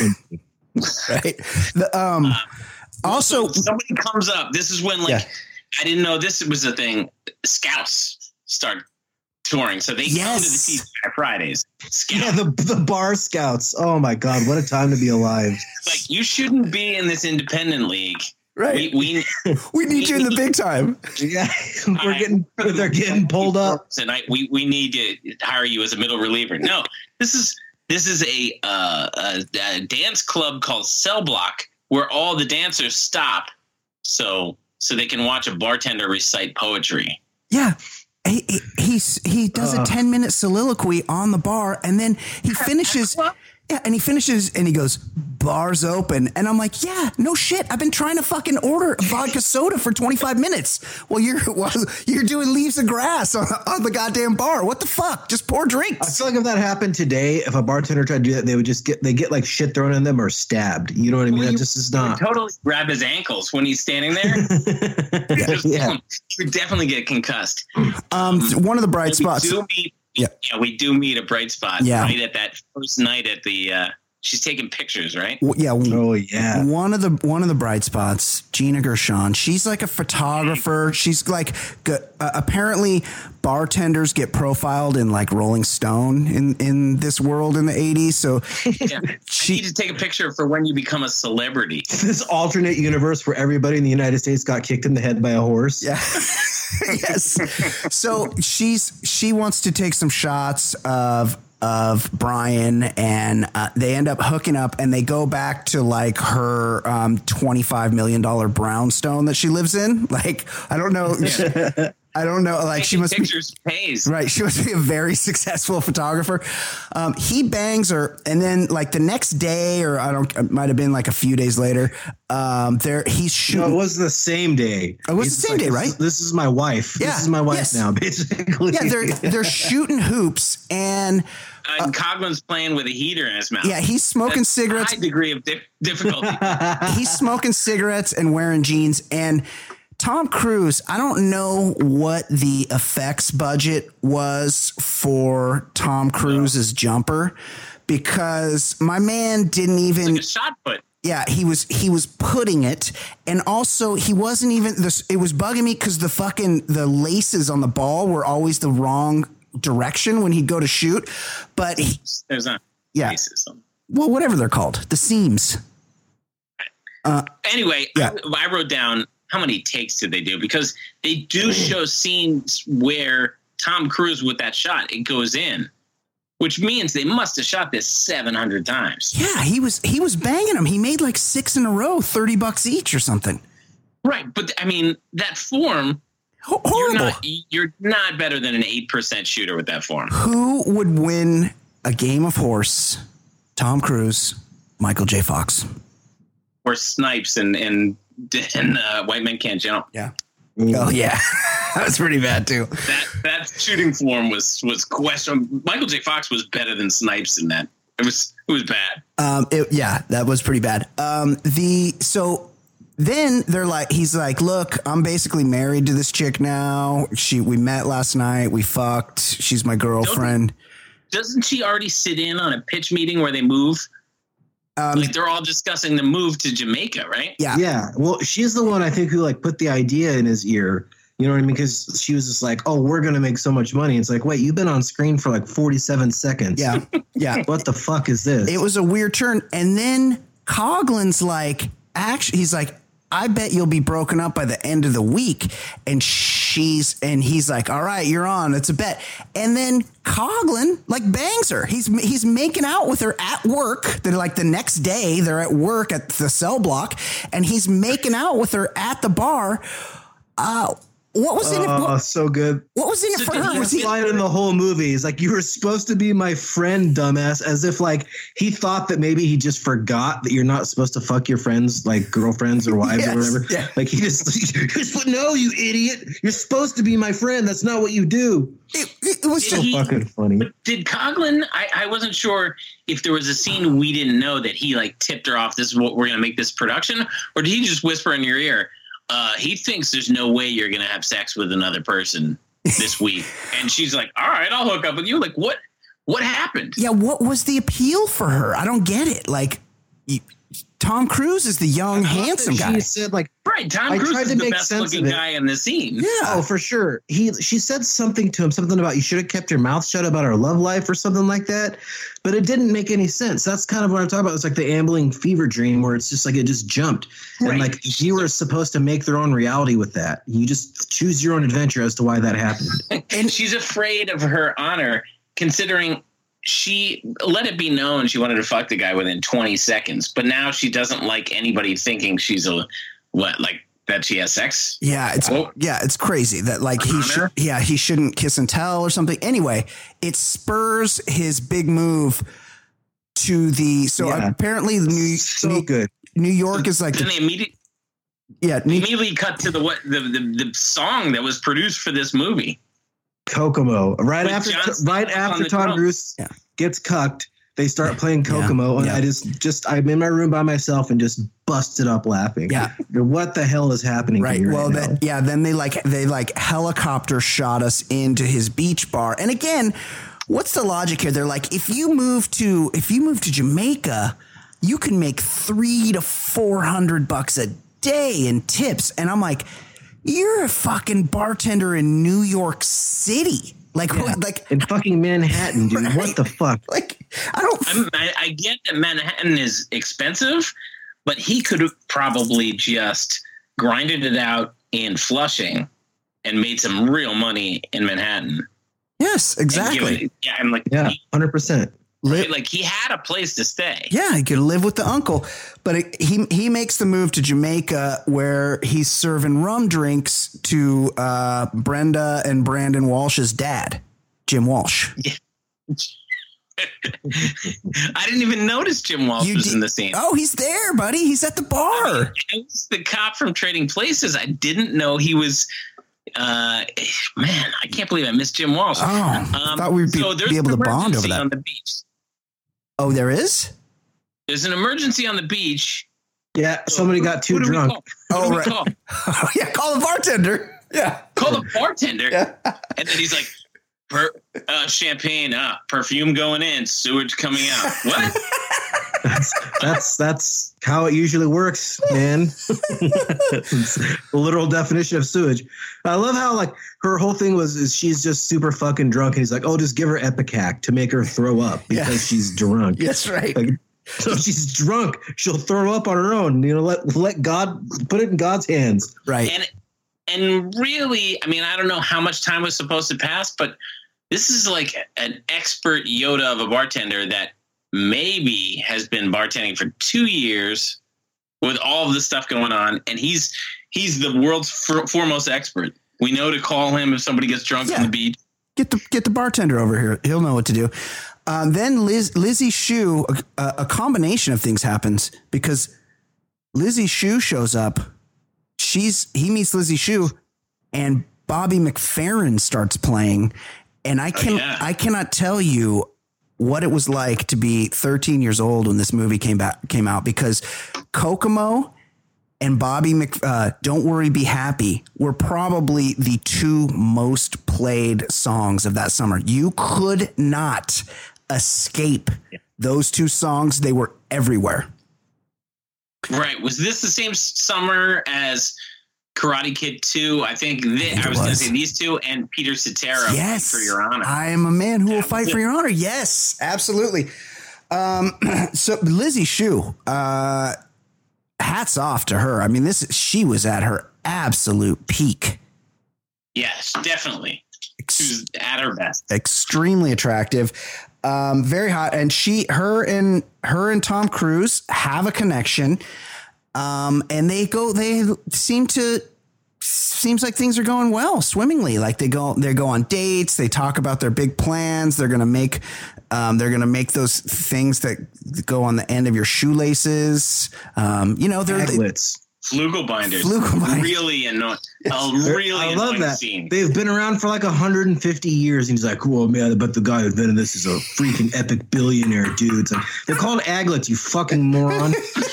Right. The, um, also, So somebody comes up. This is when, like, Yeah. I didn't know this was a thing. Scouts start touring, so they come to the Yes. T G I Fridays. Scouts, Yeah, the the bar scouts. Oh my God, what a time to be alive. like, you shouldn't be in this independent league. right. We, we We need you in the big time. Yeah, we're getting they're getting pulled up. tonight. We we need to hire you as a middle reliever. No, this is this is a, uh, a, a dance club called Cell Block where all the dancers stop so so they can watch a bartender recite poetry. Yeah. He, he, he's, he does Uh. a ten minute soliloquy on the bar, and then he finishes. Yeah, and he finishes and he goes, bars open. And I'm like, yeah, no shit. I've been trying to fucking order a vodka soda for twenty-five minutes while you're while you're doing Leaves of Grass on, on the goddamn bar. What the fuck? Just pour I drinks. feel like if that happened today, if a bartender tried to do that, they would just get they get like shit thrown in them or stabbed. You know what I mean? Well, That you- just is You would not. totally grab his ankles when he's standing there. Just, yeah. You would definitely get concussed. Um, one of the bright we spots. do meet, Yeah. yeah. we do meet a bright spot Yeah. right at that first night at the. Uh, she's taking pictures, right? w- Yeah. Oh yeah. One of the one of the bright spots, Gina Gershon. She's like a photographer. She's like g- uh, apparently bartenders get profiled in like Rolling Stone in in this world in the eighties. So Yeah. I she need to take a picture for when you become a celebrity. This alternate universe where everybody in the United States got kicked in the head by a horse. yeah. Yes. So she's she wants to take some shots of of Brian, and uh, they end up hooking up, and they go back to like her um, twenty-five million dollars brownstone that she lives in. Like, I don't know. I don't know. Like, she Taking must be. pictures pays. Right. She must be a very successful photographer. Um, he bangs her. And then like the next day, or I don't, it might've been like a few days later. Um, there he's shooting. No, it was the same day. It was He's the same day, this right? is- This is my wife. Yeah, This is my wife yes. now, basically. yeah. They're, they're shooting hoops, and Uh, Coughlin's playing with a heater in his mouth. yeah, he's smoking That's a cigarettes. High degree of di- difficulty. He's smoking cigarettes and wearing jeans. And Tom Cruise, I don't know what the effects budget was for Tom Cruise's jumper, because my man didn't even. Like a shot put. Yeah, he was he was putting it, and also he wasn't even this. It was bugging me because the fucking the laces on the ball were always the wrong direction when he'd go to shoot. But he, There's not. Yeah. Cases. well, whatever they're called, the seams. Anyway, Yeah. I, I wrote down how many takes did they do, because they do show scenes where Tom Cruise with that shot, it goes in. which means they must have shot this seven hundred times. Yeah, he was he was banging them. He made like six in a row, thirty bucks each or something. Right, but I mean that form. Horrible. You're not, you're not better than an eight percent shooter with that form. Who would win a game of horse? Tom Cruise, Michael J. Fox, or Snipes and and and uh, White Men Can't Jump. Yeah. Oh yeah, that was pretty bad too. That that shooting form was was questionable. Michael J. Fox was better than Snipes in that. It was it was bad. Um, it, yeah, that was pretty bad. Um, the so. Then they're like, he's like, look, I'm basically married to this chick now. She, we met last night. We fucked. She's my girlfriend. Doesn't she already sit in on a pitch meeting where they move? Um, like they're all discussing the move to Jamaica, right? Yeah. Yeah. Well, she's the one I think who like put the idea in his ear. You know what I mean? Because she was just like, oh, we're going to make so much money. It's like, wait, you've been on screen for like forty-seven seconds. Yeah. Yeah. What the fuck is this? It was a weird turn. And then Coughlin's like, actually, he's like, I bet you'll be broken up by the end of the week. And she's, and he's like, all right, you're on. It's a bet. And then Coughlin like bangs her. He's, he's making out with her at work. They're like the next day they're at work at the cell block and he's making out with her at the bar. Uh, What was in it? Oh, What, so good. what was in it So for did her? he Was he, Line in the whole movie is like, you were supposed to be my friend, dumbass, as if like he thought that maybe he just forgot that you're not supposed to fuck your friends, like girlfriends or wives Yes, or whatever. yeah. Like he just, he just, no, you idiot. You're supposed to be my friend. That's not what you do. it, it was So Did he- fucking funny. But did Coughlin? I, I wasn't sure if there was a scene we didn't know that he like tipped her off. This is what we're gonna make this production, or did he just whisper in your ear? Uh, he thinks there's no way you're gonna have sex with another person this week, and she's like, "All right, I'll hook up with you." Like, what? What happened? Yeah, what was the appeal for her? I don't get it. Like, you, Tom Cruise is the young, handsome She guy. said like, Right, Tom I Cruise tried is to the make best sense looking of it. guy in the scene. Yeah. oh, for sure. He she said something to him, something about you should have kept your mouth shut about our love life or something like that. But it didn't make any sense. That's kind of what I'm talking about. It's like the ambling fever dream where it's just like it just jumped. Right. And like viewers supposed to make their own reality with that. You just choose your own adventure as to why that happened. And she's afraid of her honor, considering she let it be known she wanted to fuck the guy within twenty seconds. But now she doesn't like anybody thinking she's a what, like that she has sex. Yeah, it's Oh. yeah, it's crazy that like he should Honor? yeah, he shouldn't kiss and tell or something. Anyway, it spurs his big move to the so Yeah. apparently the New So New, good. New York is like Then the, they immediately yeah, New, immediately cut to the what the, the the song that was produced for this movie. Kokomo. Right With after John right Stamos on after the Tom drums. Cruise Yeah. gets cucked, they start playing Yeah. Kokomo, and Yeah. I just just I'm in my room by myself and just busted up laughing. Yeah. What the hell is happening right. here Well, right now? that, yeah, then they like they like helicopter shot us into his beach bar. And again, what's the logic here? They're like, if you move to if you move to Jamaica, you can make three to four hundred bucks a day in tips. And I'm like, you're a fucking bartender in New York City. Like, Yeah. like, in fucking Manhattan, dude. Right. What the fuck? like, I don't. I'm, I, I get that Manhattan is expensive, but he could have probably just grinded it out in Flushing and made some real money in Manhattan. Yes, And exactly. given- yeah, and like, Yeah, he, hundred percent. right, like he had a place to stay. Yeah, he could live with the uncle, but it, he he makes the move to Jamaica where he's serving rum drinks to uh, Brenda and Brandon Walsh's dad, Jim Walsh. I didn't even notice Jim Walsh You was did- in the scene. Oh, he's there, buddy. He's at the bar. I was the cop from Trading Places. I didn't know he was. Uh, man, I can't believe I missed Jim Walsh. Oh, I Um, thought we'd be, so there's be able to an bond over emergency that. on the beach. Oh, there is? There's an emergency on the beach. Yeah, somebody got too Who do we drunk. call? Who Oh, do we right. call? Oh, yeah, call the bartender. Yeah. Call the bartender. Yeah. And then he's like, per, uh, champagne, uh, perfume going in, sewage coming out. What? That's that's that's how it usually works, man. It's the literal definition of sewage. I love how like her whole thing was is she's just super fucking drunk, and he's like, oh, just give her Epicac to make her throw up because Yeah. she's drunk. That's right. Like, so if she's drunk, she'll throw up on her own. You know, let let God put it in God's hands. Right. And and really, I mean, I don't know how much time was supposed to pass, but this is like an expert Yoda of a bartender that maybe has been bartending for two years with all of this stuff going on, and he's he's the world's for, foremost expert. We know to call him if somebody gets drunk yeah. on the beach. Get the get the bartender over here. He'll know what to do. Um, then Liz, Lizzie Shue, a, a combination of things happens because Lizzie Shue shows up. She's he meets Lizzie Shue, and Bobby McFerrin starts playing. And I can oh, yeah. I cannot tell you what it was like to be thirteen years old when this movie came back came out, because Kokomo and Bobby Mc, uh, Don't Worry, Be Happy were probably the two most played songs of that summer. You could not escape those two songs. They were everywhere. Right. Was this the same summer as Karate Kid two? I think, th- I, I was going to say these two and Peter Cetera. Yes. For Your Honor. I am a man who will fight for your honor. Yes, absolutely. Um, so Lizzie Shue, uh, hats off to her. I mean, this she was at her absolute peak. Yes, definitely. She was at her best. Extremely attractive, um, very hot, and she, her, and her and Tom Cruise have a connection, um, and they go. They seem to. Seems like things are going well, swimmingly. Like they go, they go on dates. They talk about their big plans. They're gonna make, um, they're gonna make those things that go on the end of your shoelaces. Um, you know, they're Aglets. Flugel binders. Flugel binders. Really annoying. A really I love that. Scene. They've been around for like one hundred fifty years. And he's like, well, man, but the guy who invented this is a freaking epic billionaire, dude. It's like, they're called aglets, you fucking moron.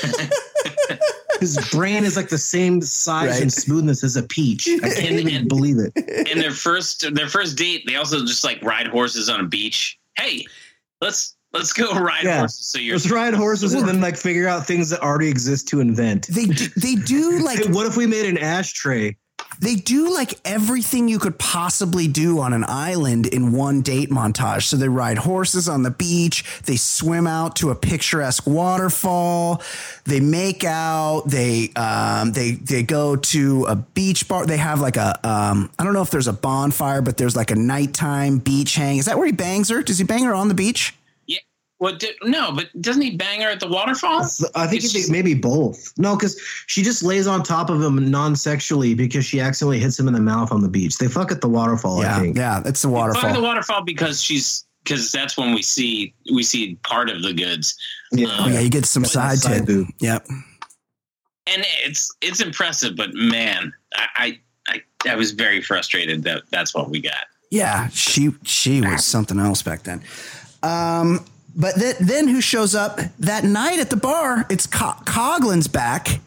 His brain is like the same size right. and smoothness as a peach. I can't even and, believe it. And their first their first date, they also just like ride horses on a beach. Hey, let's let's go ride yeah. horses. So you're let's ride horses and then like figure out things that already exist to invent. They do, they do like. Hey, what if we made an ashtray? They do like everything you could possibly do on an island in one date montage. So they ride horses on the beach. They swim out to a picturesque waterfall. They make out. They um, they they go to a beach bar. They have like a um, I don't know if there's a bonfire, but there's like a nighttime beach hang. Is that where he bangs her? Does he bang her on the beach? Well, did, no, but doesn't he bang her at the waterfall? I think it's, maybe both. No, because she just lays on top of him non-sexually because she accidentally hits him in the mouth on the beach. They fuck at the waterfall. Yeah, I think. Yeah, it's the waterfall. They fuck at the waterfall because she's because that's when we see we see part of the goods. Yeah, um, oh, yeah, you get some side, side too. Yep. And it's it's impressive, but man, I I I, I was very frustrated that that's what we got. Yeah, she she was something else back then. Um. But th- then who shows up that night at the bar? It's Co- Coughlin's back,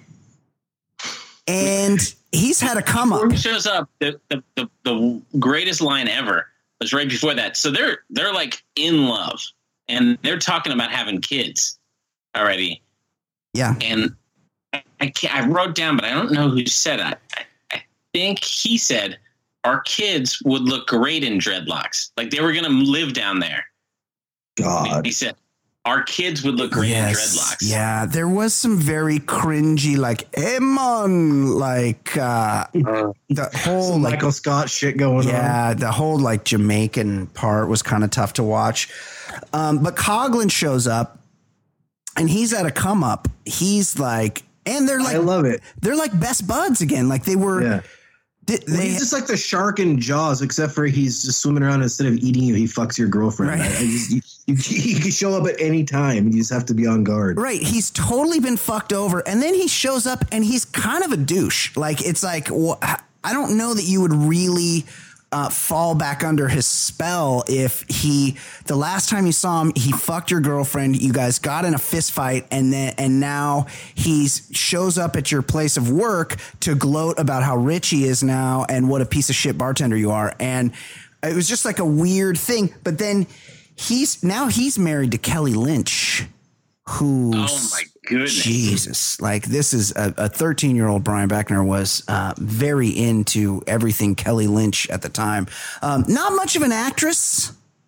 and he's had a come up. Who shows up? The, the the the greatest line ever was right before that. So they're they're like in love, and they're talking about having kids already. Yeah. And I I, can't, I wrote down, but I don't know who said it. I, I think he said our kids would look great in dreadlocks, like they were going to live down there. God. He said, our kids would look great yes. in dreadlocks. Yeah, there was some very cringy, like, Emon, like, uh, uh, the whole, like, Michael Scott shit going yeah, on. Yeah, the whole, like, Jamaican part was kind of tough to watch. Um, but Coughlin shows up, and he's at a come up. He's like, and they're like, I love it. They're like best buds again. Like, they were. Yeah. They, well, he's just like the shark in Jaws, except for he's just swimming around. Instead of eating you, he fucks your girlfriend. Right. I, I just, you, you, you can show up at any time. You just have to be on guard. Right. He's totally been fucked over. And then he shows up and he's kind of a douche. Like, it's like, well, I don't know that you would really uh, fall back under his spell if he, the last time you saw him, he fucked your girlfriend. You guys got in a fist fight, and then and now he shows up at your place of work to gloat about how rich he is now and what a piece of shit bartender you are. And it was just like a weird thing. But then he's now he's married to Kelly Lynch, who's oh my goodness, Jesus, like this is a thirteen year old Brian Beckner was uh, very into everything Kelly Lynch at the time. Um, not much of an actress.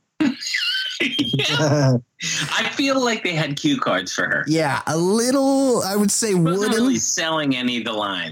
Yeah. I feel like they had cue cards for her. Yeah, a little, I would say, she wasn't wooden. really selling any of the lines.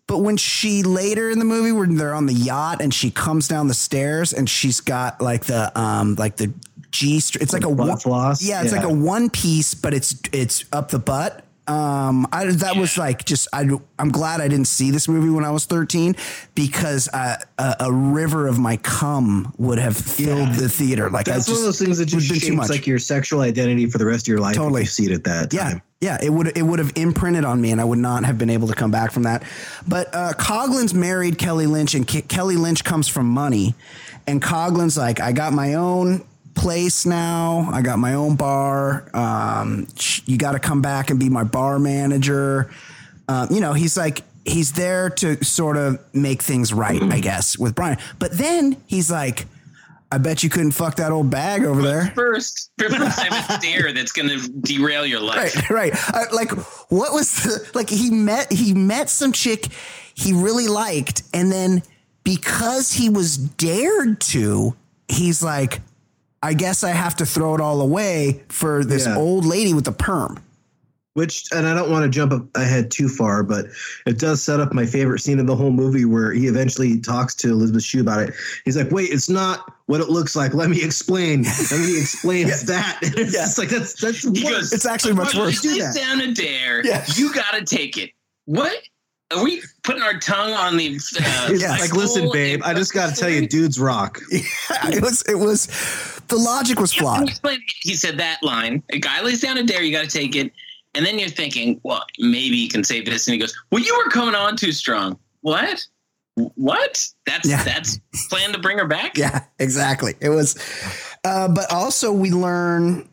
but when she later in the movie, when they're on the yacht and she comes down the stairs and she's got like the um like the G string, it's like a one, floss. yeah, it's Yeah. like a one piece, but it's it's up the butt. Um, I, that Yeah. was like just I, I'm glad I didn't see this movie when I was thirteen because uh, a, a river of my cum would have filled the theater. Like That's I one just, of those things that just would've been too shapes much. like your sexual identity for the rest of your life. Totally. If you see it at that Yeah, time. yeah, it would it would have imprinted on me, and I would not have been able to come back from that. But uh, Coughlin's married Kelly Lynch, and Ke- Kelly Lynch comes from money, and Coughlin's like, I got my own place now. I got my own bar. Um, sh- you got to come back and be my bar manager. Um, you know, he's like he's there to sort of make things right, I guess, with Brian. But then he's like, I bet you couldn't fuck that old bag over there. First, first I have a stare that's going to derail your life. Right, right. Uh, like, what was the, like? He met he met some chick he really liked, and then because he was dared to, he's like, I guess I have to throw it all away for this Yeah. old lady with the perm. Which, and I don't want to jump up ahead too far, but it does set up my favorite scene of the whole movie where he eventually talks to Elizabeth Shue about it. He's like, wait, it's not what it looks like. Let me explain. And then he explains that. And it's Yeah. just like, that's, that's He worse. goes, It's actually much "When worse. you Do sit that. down a dare. Yeah. You got to take it. What? Are we putting our tongue on the? Uh, It's Yeah. like, listen, babe, I just got to tell you, dudes rock. it was it was the logic was Yeah, let me flawed. explain. He said that line. A guy lays down a dare. You got to take it. And then you're thinking, well, maybe he can save this. And he goes, well, you were coming on too strong. What? What? That's Yeah. that's plan to bring her back? Yeah, exactly. It was, uh, but also we learn.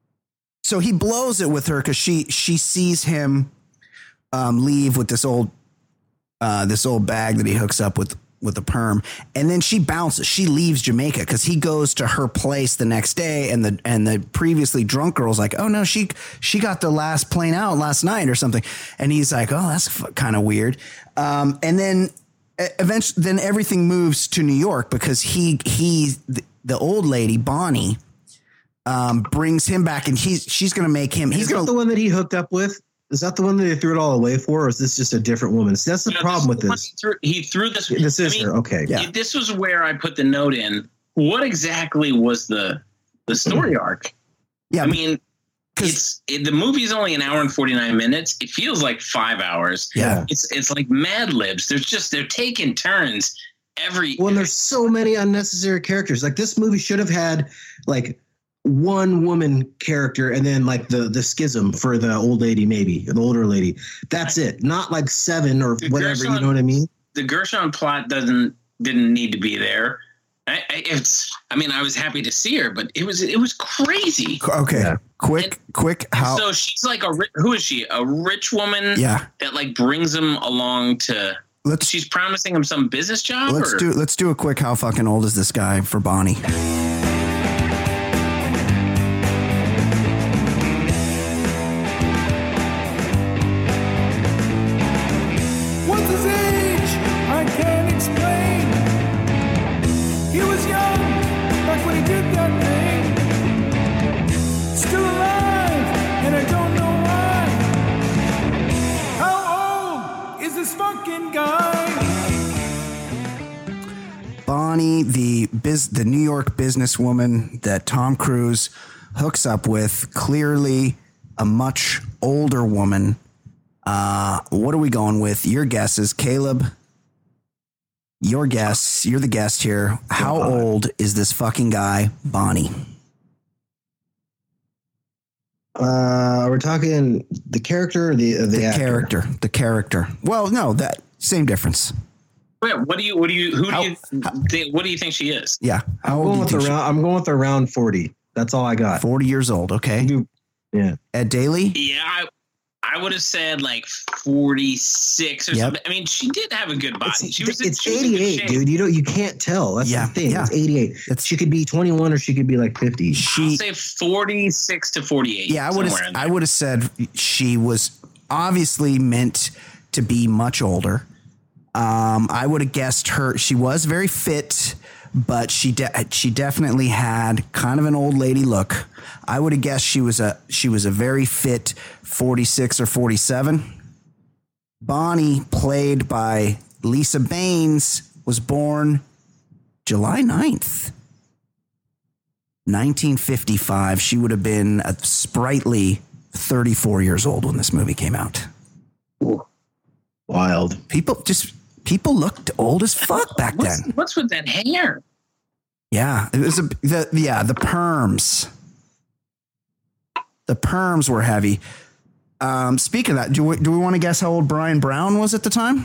So he blows it with her because she she sees him um, leave with this old uh, this old bag that he hooks up with with the perm, and then she bounces. She leaves Jamaica because he goes to her place the next day, and the and the previously drunk girl's like, oh no, she she got the last plane out last night or something, and he's like, oh, that's f- kind of weird. Um, and then eventually, then everything moves to New York because he he the, the old lady Bonnie um, brings him back, and he's she's gonna make him. He's Is that gonna the one that he hooked up with? Is that the one that they threw it all away for, or is this just a different woman? See, that's the You know, problem with the one this. He threw, he threw this. This is I mean, her. Okay. Yeah. it- This was where I put the note in. What exactly was the the story arc? yeah. I mean, 'cause- it's it, the movie's only an hour and forty-nine minutes. It feels like five hours. Yeah. It's it's like Mad Libs. There's just they're taking turns every. Well, and there's so many unnecessary characters. Like this movie should have had like one woman character and then like the the schism for the old lady, maybe the older lady. That's it. Not like seven or The whatever. Gershon- You know what I mean? the Gershon plot doesn't didn't need to be there. I, I, it's. I mean, I was happy to see her, but it was it was crazy. Okay, Yeah. quick, quick. How? So she's like a ri- who is she? A rich woman yeah, that like brings him along to. let's She's promising him some business job. let's or? do let's do a quick. How fucking old is this guy for Bonnie? What's his age? I can't explain. He was young back when he did that thing. Still alive, and I don't know why. How old is this fucking guy? Bonnie, the biz, the New York businesswoman that Tom Cruise hooks up with, clearly a much older woman. Uh, what are we going with? Your guesses, Caleb. Your guess. You're the guest here. How old is this fucking guy, Bonnie? Uh, we're talking the character or the, uh, the, The actor? character. The character. Well, no, that same difference. Wait, what do you? What do you? Who How- do you? Think, what do you think she is? Yeah. How I'm old going, do you with think she- around, I'm going with around forty. That's all I got. forty years old. Okay. Yeah. Ed Daly? Yeah, I, I would have said like forty-six or Yep. something. I mean, she did have a good body. It's, she was. in- it's she was in good eighty-eight, shape. dude. You don't. You can't tell. That's Yeah, the thing. yeah. It's eighty-eight. It's- she could be twenty-one or she could be like fifty. I'll She say forty-six to forty-eight. Yeah, I would somewhere have. in I there. would have said she was obviously meant to be much older. Um, I would have guessed her. She was very fit, but she de- she definitely had kind of an old lady look. I would have guessed she was a she was a very fit forty-six or forty-seven. Bonnie, played by Lisa Baines, was born July ninth, nineteen fifty-five. She would have been a sprightly thirty-four years old when this movie came out. Wild. People just people looked old as fuck back what's, then. What's with that hair? Yeah, it was a the yeah the perms. The perms were heavy. Um, speaking of that, do we, do we want to guess how old Brian Brown was at the time?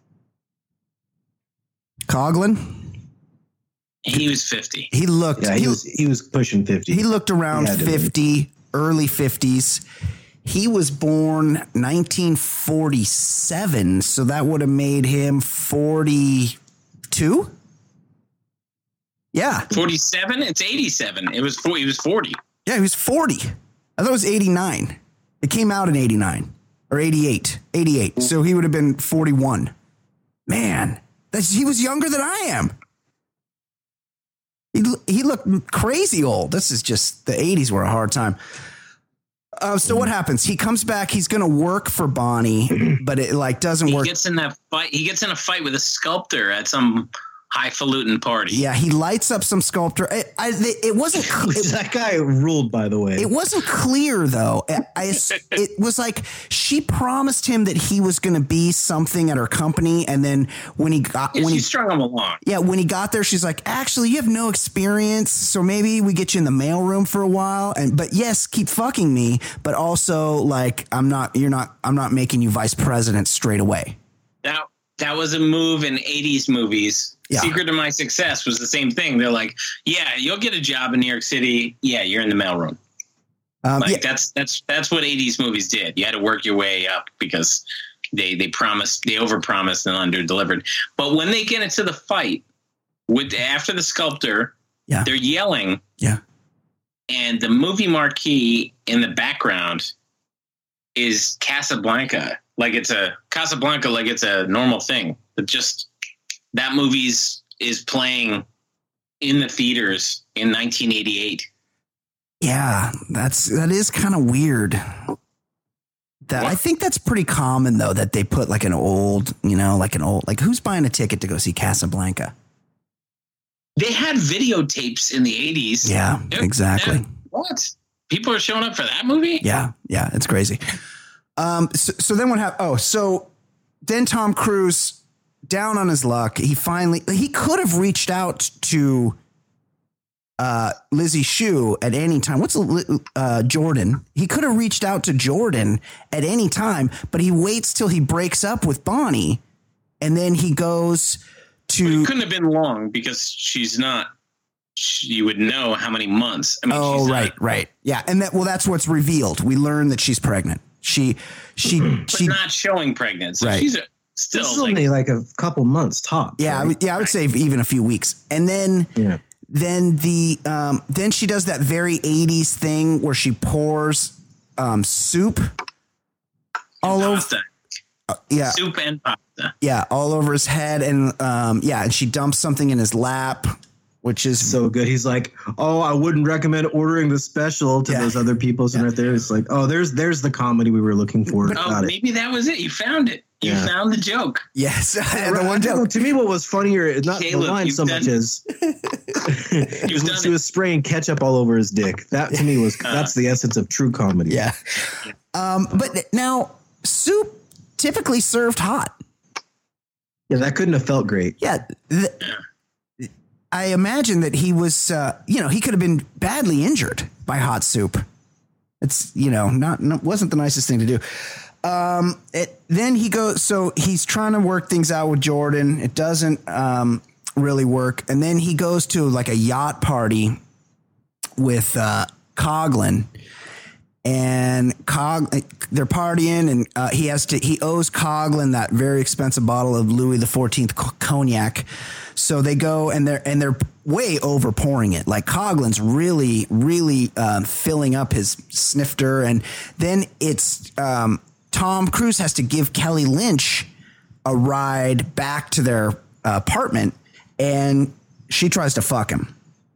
Coughlin? He was fifty. He looked. Yeah, he, he was he was pushing fifty. He looked around he fifty, early fifties. He was born nineteen forty-seven, so that would have made him forty-two. Yeah, forty-seven. It's eighty-seven. It was four, he was forty. Yeah, he was forty. I thought it was eighty-nine. It came out in eighty-nine or eighty-eight, eighty-eight. So he would have been forty-one. Man, that's, he was younger than I am. He, he looked crazy old. This is just, the eighties were a hard time. Uh, so what happens? He comes back. He's going to work for Bonnie, but it like doesn't he work. He gets in that fight. He gets in a fight with a sculptor at some highfalutin party. Yeah, he lights up some sculptor. I, I, it wasn't it, that guy ruled, by the way. It wasn't clear though. I, I, it was like she promised him that he was going to be something at her company, and then when he got yeah, when she he strung him along. Yeah, when he got there, she's like, "Actually, you have no experience, so maybe we get you in the mailroom for a while." And but yes, keep fucking me, but also like I'm not. You're not. I'm not making you vice president straight away. That that was a move in eighties movies. Yeah. Secret to My Success was the same thing. They're like, yeah, you'll get a job in New York City. Yeah, you're in the mailroom. Um, like yeah. that's that's that's what eighties movies did. You had to work your way up because they they promised, they overpromised and under-delivered. But when they get into the fight with after the sculptor, yeah. they're yelling. Yeah. And the movie marquee in the background is Casablanca. Like it's a Casablanca, like it's a normal thing. But just that movie's is playing in the theaters in nineteen eighty-eight. Yeah, that's that is kind of weird. That what? I think that's pretty common though, that they put like an old, you know, like an old, like who's buying a ticket to go see Casablanca? They had videotapes in the eighties. Yeah, They're, exactly. They're, what? People are showing up for that movie? Yeah, yeah, it's crazy. Um, so, so then what happened? Oh, so then Tom Cruise, down on his luck, he finally, he could have reached out to uh, Lizzie Shue at any time. What's uh, Jordan? He could have reached out to Jordan at any time, but he waits till he breaks up with Bonnie, and then he goes to. Well, it couldn't have been long because she's not. You would know how many months. I mean, oh, she's right, not, right, yeah, and that well, that's what's revealed. We learn that she's pregnant. She, she, but she, not showing pregnant. So right. she's a, still this is like, only like a couple months top. Yeah, right? I would, yeah, I would say even a few weeks, and then. Yeah. Then the um, then she does that very eighties thing where she pours um, soup all pasta. over. Uh, yeah, soup and pasta. Yeah, all over his head, and um, yeah, and she dumps something in his lap, which is so good. He's like, "Oh, I wouldn't recommend ordering the special to yeah. those other people." So yeah. right there, it's like, "Oh, there's there's the comedy we were looking for." But, oh, maybe it. that was it. You found it. You yeah. found the joke. Yes, the one joke. To me, what was funnier is not Caleb, the line so done, much as when she was spraying ketchup all over his dick. That to me was uh, that's the essence of true comedy. Yeah. Um, but now soup typically served hot. Yeah, that couldn't have felt great. Yeah. The, I imagine that he was, uh, you know, he could have been badly injured by hot soup. It's, you know, not, not wasn't the nicest thing to do. Um, it, then he goes, so he's trying to work things out with Jordan. It doesn't, um, really work. And then he goes to like a yacht party with, uh, Coughlin, and Cog, they're partying, and, uh, he has to, he owes Coughlin that very expensive bottle of Louis the fourteenth cognac. So they go and they're, and they're way over pouring it. Like Coughlin's really, really, um, filling up his snifter. And then it's, um, Tom Cruise has to give Kelly Lynch a ride back to their uh, apartment, and she tries to fuck him.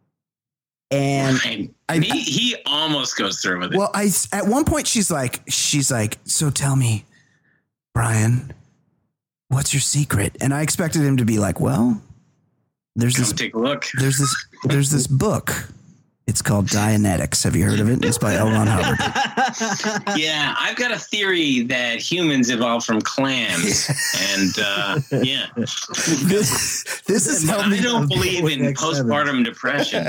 And right. I, he, he almost goes through with it. Well, I, at one point she's like, she's like, so tell me, Brian, what's your secret? And I expected him to be like, well, there's Come this, take a look. there's this, there's this book. It's called Dianetics. Have you heard of it? It's by L. Ron Hubbard. Yeah, I've got a theory that humans evolved from clams, and uh, yeah, This, this is how I don't believe in postpartum depression.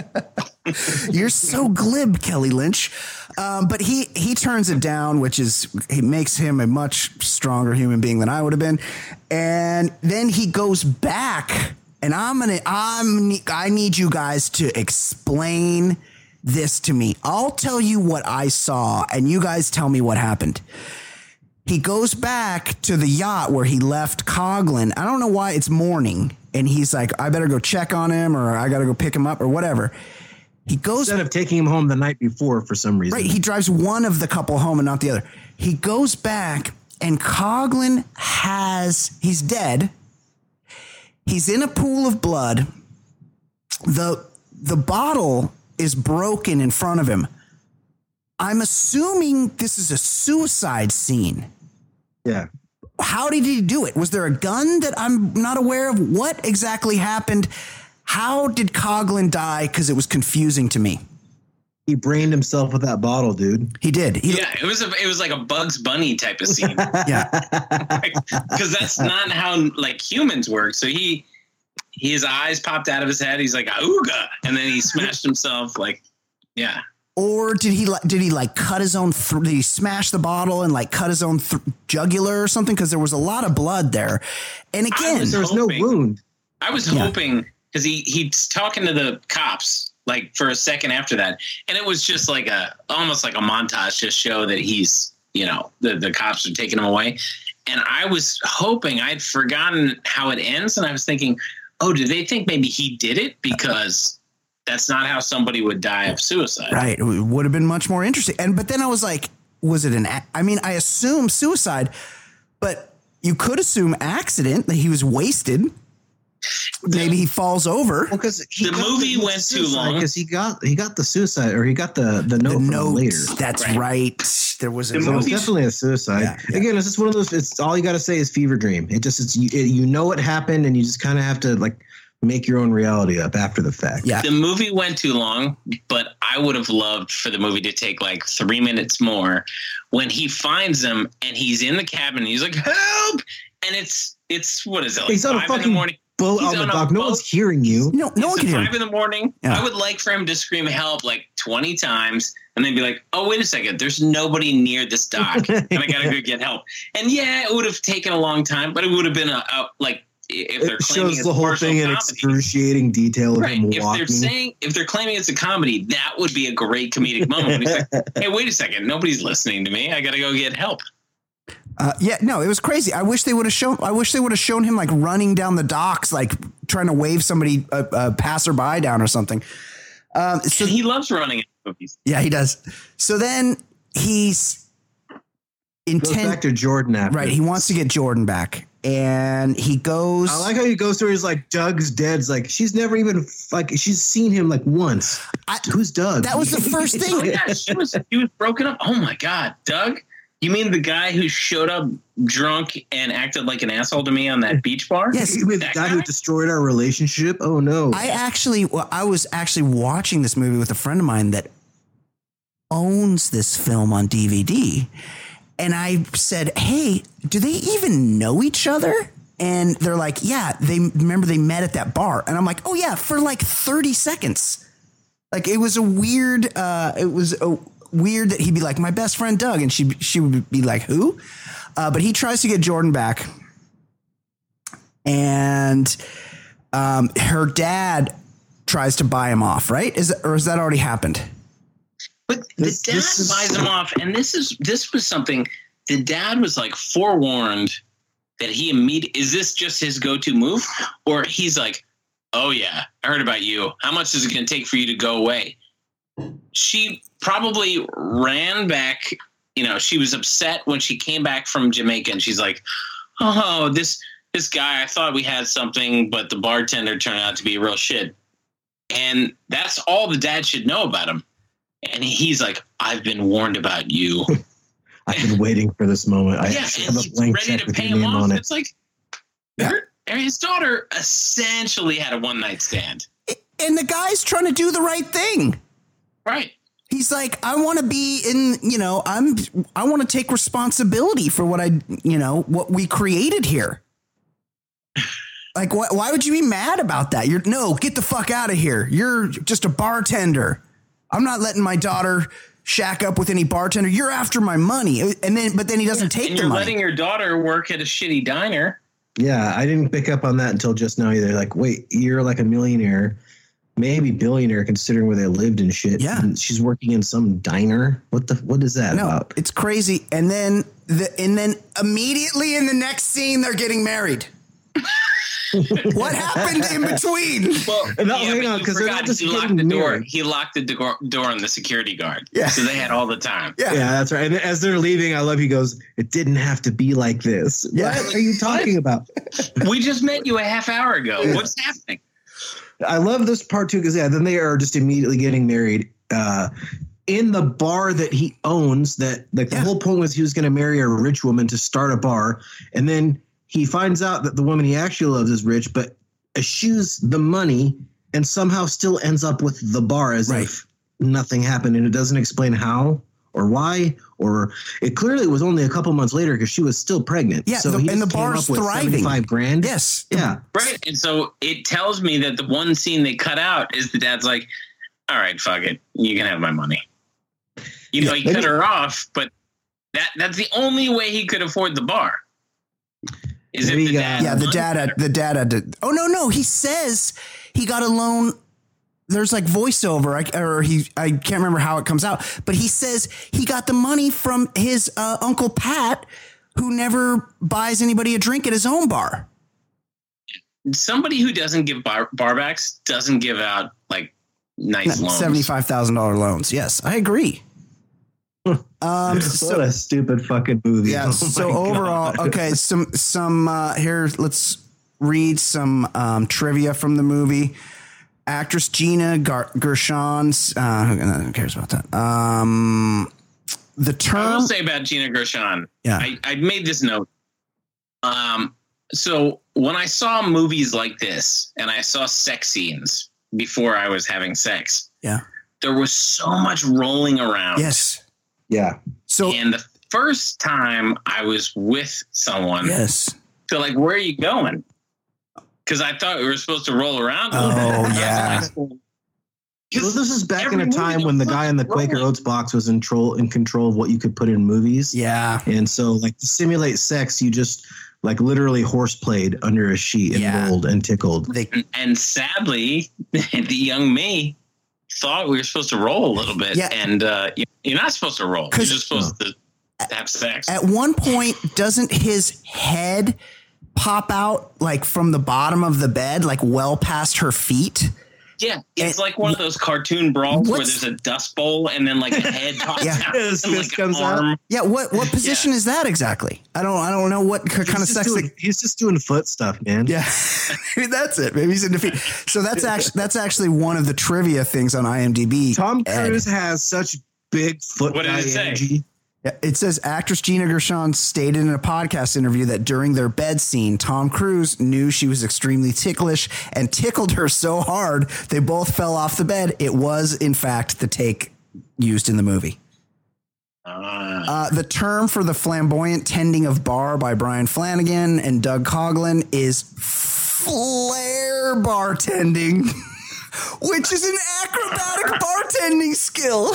You're so glib, Kelly Lynch. Um, but he he turns it down, which is he makes him a much stronger human being than I would have been. And then he goes back, and I'm gonna I'm I need you guys to explain this to me. I'll tell you what I saw, and you guys tell me what happened. He goes back to the yacht where he left Coughlin. I don't know why it's morning, and he's like, I better go check on him, or I got to go pick him up, or whatever. He goes instead of taking him home the night before for some reason. Right, he drives one of the couple home and not the other. He goes back, and Coughlin has he's dead. He's in a pool of blood. The the bottle is broken in front of him. I'm assuming this is a suicide scene. Yeah. How did he do it? Was there a gun that I'm not aware of? What exactly happened? How did Coughlin die? Because it was confusing to me. He brained himself with that bottle, dude. He did. He, Yeah, it was a it was like a Bugs Bunny type of scene. yeah. Because that's not how like humans work. So he his eyes popped out of his head. He's like ooga, and then he smashed himself. Like, yeah. Or did he like did he like cut his own? Th- did he smash the bottle and like cut his own th- jugular or something? Because there was a lot of blood there. And again, was There was no hoping- wound. I was Yeah. hoping because he he's talking to the cops like for a second after that, and it was just like a almost like a montage to show that he's you know the the cops are taking him away. And I was hoping I'd forgotten how it ends, and I was thinking, oh, do they think maybe he did it because that's not how somebody would die of suicide? right, it would have been much more interesting. And but then I was like, was it an? A- I mean, I assume suicide, but you could assume accident that he was wasted. Maybe he falls over. Well, because The movie went too long. Because he got he got the suicide, or he got the the note The from note. later. That's Right. right. There was a The So note. it's movie's- definitely a suicide. Yeah, yeah. Again, it's just one of those. It's all you got to say is fever dream. It just it's you, it, you know what happened, and you just kind of have to like make your own reality up after the fact. Yeah. The movie went too long, but I would have loved for the movie to take like three minutes more when he finds him and he's in the cabin and he's like, help! And it's, it's what is it? Like He's on a five in the fucking morning. boat He's on the on a dock. No boat. one's hearing you. No, no one It's can hear five him. in the morning. Yeah. I would like for him to scream help like twenty times and then be like, oh, wait a second. There's nobody near this dock and I got to go get help. And yeah, it would have taken a long time, but it would have been a, a like, if they're It claiming shows it's the whole partial thing in comedy. excruciating detail of Right. him If walking. they're saying, if they're claiming it's a comedy, that would be a great comedic moment. When he's like, hey, wait a second. Nobody's listening to me. I got to go get help. Uh, yeah, no, it was crazy. I wish they would have shown. I wish they would have shown him like running down the docks, like trying to wave somebody, a, a passerby down or something. Um, so And he loves running in movies. yeah, he does. So then he's Goes intent. back to Jordan after. Right, he wants to get Jordan back, and he goes. I like how he goes through. He's like, Doug's dead. It's like she's never even like she's seen him like once. I- Who's Doug? That was the first Oh, thing. yeah, she was, she was broken up. Oh, my God. Doug? You mean the guy who showed up drunk and acted like an asshole to me on that beach bar? Yes, He was the That guy guy? who destroyed our relationship. Oh no! I actually, well, I was actually watching this movie with a friend of mine that owns this film on D V D. And I said, hey, do they even know each other? And they're like, yeah, they remember they met at that bar. And I'm like, oh yeah, for like thirty seconds. Like it was a weird, uh, it was a weird that he'd be like, my best friend Doug. And she, she would be like, who? Uh, but he tries to get Jordan back. And um, her dad tries to buy him off, right? Is or has that already happened? But the This- dad this is- buys him off, and this is this was something the dad was like forewarned that he immediately is this just his go-to move, or he's like, oh yeah, I heard about you. How much is it going to take for you to go away? She probably ran back. You know, she was upset when she came back from Jamaica, and she's like, oh, this this guy, I thought we had something, but the bartender turned out to be a real shit. And that's all the dad should know about him. And he's like, I've been warned about you. I've been waiting for this moment. I yeah, have and a he's blank ready check to with pay your him name off. on it. It's like Yeah. her- his daughter essentially had a one night stand. And the guy's trying to do the right thing. Right. He's like, I want to be in, you know, I'm, I want to take responsibility for what I, you know, what we created here. Like, wh- why would you be mad about that? You're no, get the fuck out of here. You're just a bartender. I'm not letting my daughter shack up with any bartender. You're after my money. And then, but then he doesn't take And the you're money. letting your daughter work at a shitty diner. Yeah, I didn't pick up on that until just now either. Like, wait, you're like a millionaire, maybe billionaire, considering where they lived and shit. Yeah. And she's working in some diner. What the? What is that No, about? it's crazy. And then the, and then immediately in the next scene, they're getting married. What happened in between? Well, No, yeah, hang but on, you 'cause they're forgot not just he locked getting the door. married. He locked the door, door on the security guard. Yeah. So they had all the time. Yeah. Yeah, that's right. And as they're leaving, I love he goes, it didn't have to be like this. Yeah. What are you talking about? We just met you a half hour ago. What's happening? I love this part too, because yeah, then they are just immediately getting married uh, in the bar that he owns. That like the Yeah. whole point was he was going to marry a rich woman to start a bar, and then he finds out that the woman he actually loves is rich, but eschews the money and somehow still ends up with the bar as Right. if nothing happened, and it doesn't explain how or why, or it clearly was only a couple months later because she was still pregnant. Yeah, so the- he and the just came bar's up with thriving. seventy-five grand. Yes. Yeah. Right. And so it tells me that the one scene they cut out is the dad's like, all right, fuck it. You can have my money. You know, Yeah, he maybe- cut her off, but that that's the only way he could afford the bar. Is Maybe, if the uh, dad Yeah, the won dad had, the dad had to. Oh no, no, he says he got a loan. There's like voiceover, I, or he, I can't remember how it comes out, but he says he got the money from his uh, Uncle Pat, who never buys anybody a drink at his own bar. somebody who doesn't give bar barbacks doesn't give out like nice loans. seventy-five thousand dollars loans. Yes, I agree. Um, so, what a stupid fucking movie. yeah. Oh So my overall, God. okay. Some, some, uh, here, let's read some, um, trivia from the movie. Actress Gina Gar- Gershon's, uh, who cares about that? Um, the I term, will say about Gina Gershon. Yeah. I, I made this note. Um, so when I saw movies like this and I saw sex scenes before I was having sex, yeah, there was so much rolling around. yes. Yeah. So, And the first time I was with someone, yes. they're like, where are you going? Because I thought we were supposed to roll around. a little Oh, bit. yeah. Well, this is back in Every a movie time was when the guy in the Quaker rolling. Oats box was in control in control of what you could put in movies. Yeah. And so, like, to simulate sex, you just like literally horseplayed under a sheet and Yeah. rolled and tickled. They, And, and sadly, the young me thought we were supposed to roll a little bit. Yeah. And uh, you- you're not supposed to roll. You're 'Cause- just supposed to have sex. at one point, doesn't his head pop out like from the bottom of the bed, like well past her feet? Yeah, it's And- like one of those cartoon brawls where What's- there's a dust bowl and then like a head pops Yeah. out His and fist like comes an out. arm. Yeah. What, what position is that exactly? I don't, I don't know what kind He's of just sex. doing, they- he's just doing foot stuff, man. Yeah, maybe that's it. Maybe he's in defeat. So that's actually that's actually one of the trivia things on IMDb. Tom Ed. Cruise has such big foot What did guy it say? energy. Yeah, it says actress Gina Gershon stated in a podcast interview that during their bed scene, Tom Cruise knew she was extremely ticklish and tickled her so hard they both fell off the bed. It was, in fact, the take used in the movie. Ah. Uh, the term for the flamboyant tending of bar by Brian Flanagan and Doug Coughlin is flair bartending, which is an acrobatic bartending skill.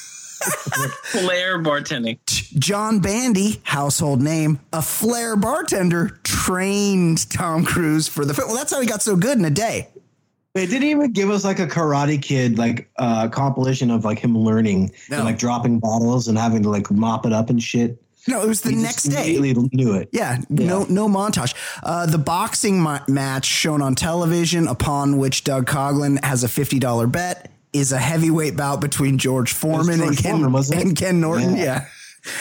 Flair bartending. John Bandy, household name, a flair bartender, trained Tom Cruise for the film. Well, that's how he got so good in a day. They didn't even give us like a Karate Kid like uh compilation of like him learning No. and like dropping bottles and having to like mop it up and shit. No, it was the He next just day. immediately knew it. Yeah, no, no montage. Uh, the boxing ma- match shown on television, upon which Doug Coughlin has a fifty dollar bet, is a heavyweight bout between George Foreman George and Ken, Foreman, wasn't it? and Ken Norton. Yeah. Yeah.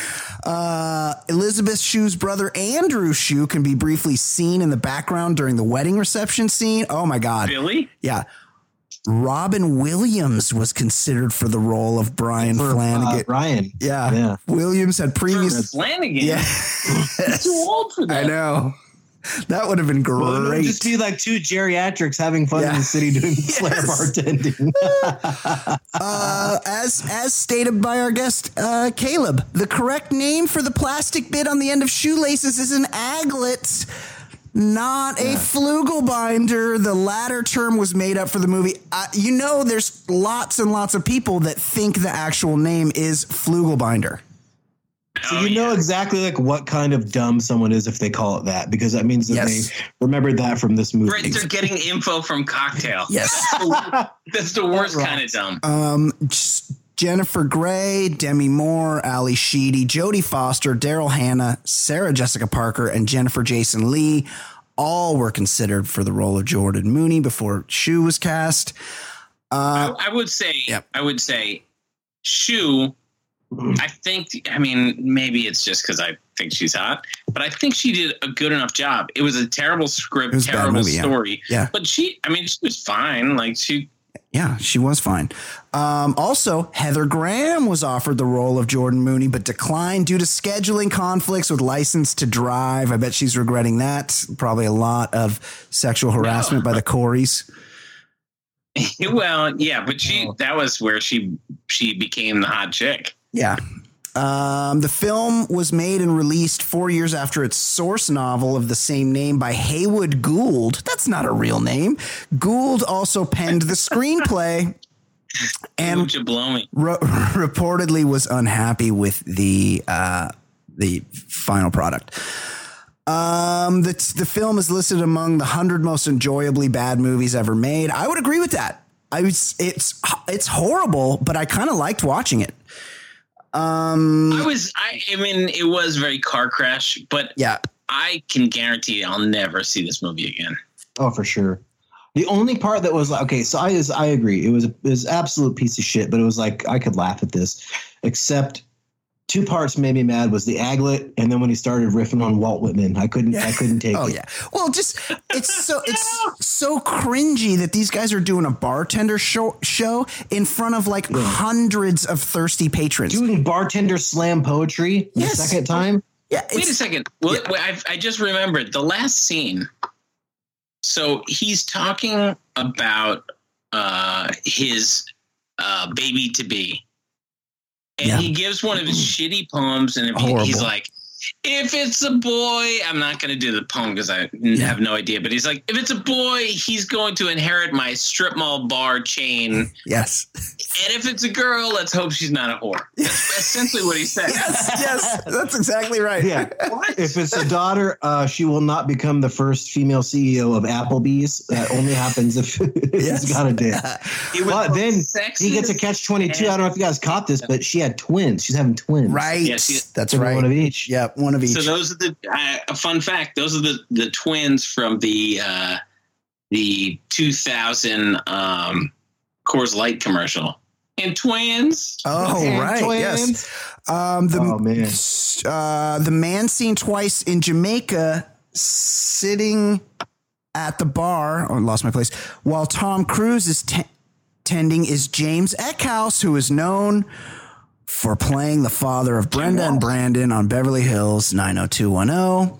Uh, Elizabeth Shue's brother Andrew Shue can be briefly seen in the background during the wedding reception scene. Oh my God. Billy? Yeah. Robin Williams was considered for the role of Brian For, Flanagan. uh, Ryan. Yeah. Yeah. Williams had previous. Flanagan. Yeah. He's too old for that. I know. That would have been great. Well, it would just be like two geriatrics having fun Yeah. in the city doing Yes. flair bartending. uh, as as stated by our guest uh, Caleb, the correct name for the plastic bit on the end of shoelaces is an aglet, not a flugelbinder. The latter term was made up for the movie. Uh, you know, there's lots and lots of people that think the actual name is flugelbinder. So you know exactly like what kind of dumb someone is if they call it that, because that means that Yes. they remembered that from this movie. Right, they're getting info from Cocktail. Yes. That's the, that's the worst That kind of dumb. Um, J- Jennifer Grey, Demi Moore, Ali Sheedy, Jodie Foster, Daryl Hannah, Sarah Jessica Parker, and Jennifer Jason Leigh all were considered for the role of Jordan Mooney before Shu was cast. Uh, I, I would say, Yep. I would say, Shu. I think, I mean, maybe it's just because I think she's hot, but I think she did a good enough job. It was a terrible script, was a bad terrible movie, yeah. story. Yeah. But she, I mean, she was fine. Like she, Yeah, she was fine. Um, also, Heather Graham was offered the role of Jordan Mooney, but declined due to scheduling conflicts with License to Drive. I bet she's regretting that. Probably a lot of sexual harassment No. by the Coreys. well, yeah, but she, that was where she, she became the hot chick. Yeah. Um, the film was made and released four years after its source novel of the same name by Haywood Gould. That's not a real name. Gould also penned the screenplay and Ooh, Jablomi. re- reportedly was unhappy with the uh, the final product. Um, the, the film is listed among the hundred most enjoyably bad movies ever made. I would agree with that. I was, it's it's horrible, but I kind of liked watching it. Um, I was, I, I mean, it was very car crash, but yeah, I can guarantee I'll never see this movie again. Oh, for sure. The only part that was like, okay, so I is I agree. It was a, it was an absolute piece of shit, but it was like I could laugh at this, except two parts made me mad was the aglet, and then when he started riffing on Walt Whitman, I couldn't I couldn't take oh it. yeah. Well, just it's so it's so cringy that these guys are doing a bartender show show in front of like hundreds of thirsty patrons. Doing bartender slam poetry the Yes. second time. Yeah, Wait a second. Well, wait, I, I just remembered the last scene. So he's talking about uh, his uh, baby to be. And Yeah. he gives one of his shitty poems, and if he, Horrible. he's like, if it's a boy, I'm not going to do the poem because I Yeah. have no idea. But he's like, if it's a boy, he's going to inherit my strip mall bar chain. Yes. And if it's a girl, let's hope she's not a whore. That's essentially what he said. Yes, yes, that's exactly right. Yeah. If it's a daughter, uh, she will not become the first female C E O of Applebee's. That only happens if Yes. he's got a dick. It was But then sexist he gets a catch twenty-two. I don't know if you guys caught this, but she had twins. She's having twins. Right. Yeah, she- That's So right. one of each. Yeah, one of each. So those are the uh, a fun fact. Those are the, the twins from the uh, the two thousand um, Coors Light commercial. And twins. Oh, And right. twins. Yes. Um, the, Oh, man. Uh, the man seen twice in Jamaica sitting at the bar, oh, I lost my place, while Tom Cruise is t- tending is James Eckhouse, who is known for playing the father of Brenda and Brandon on Beverly Hills nine oh two one oh.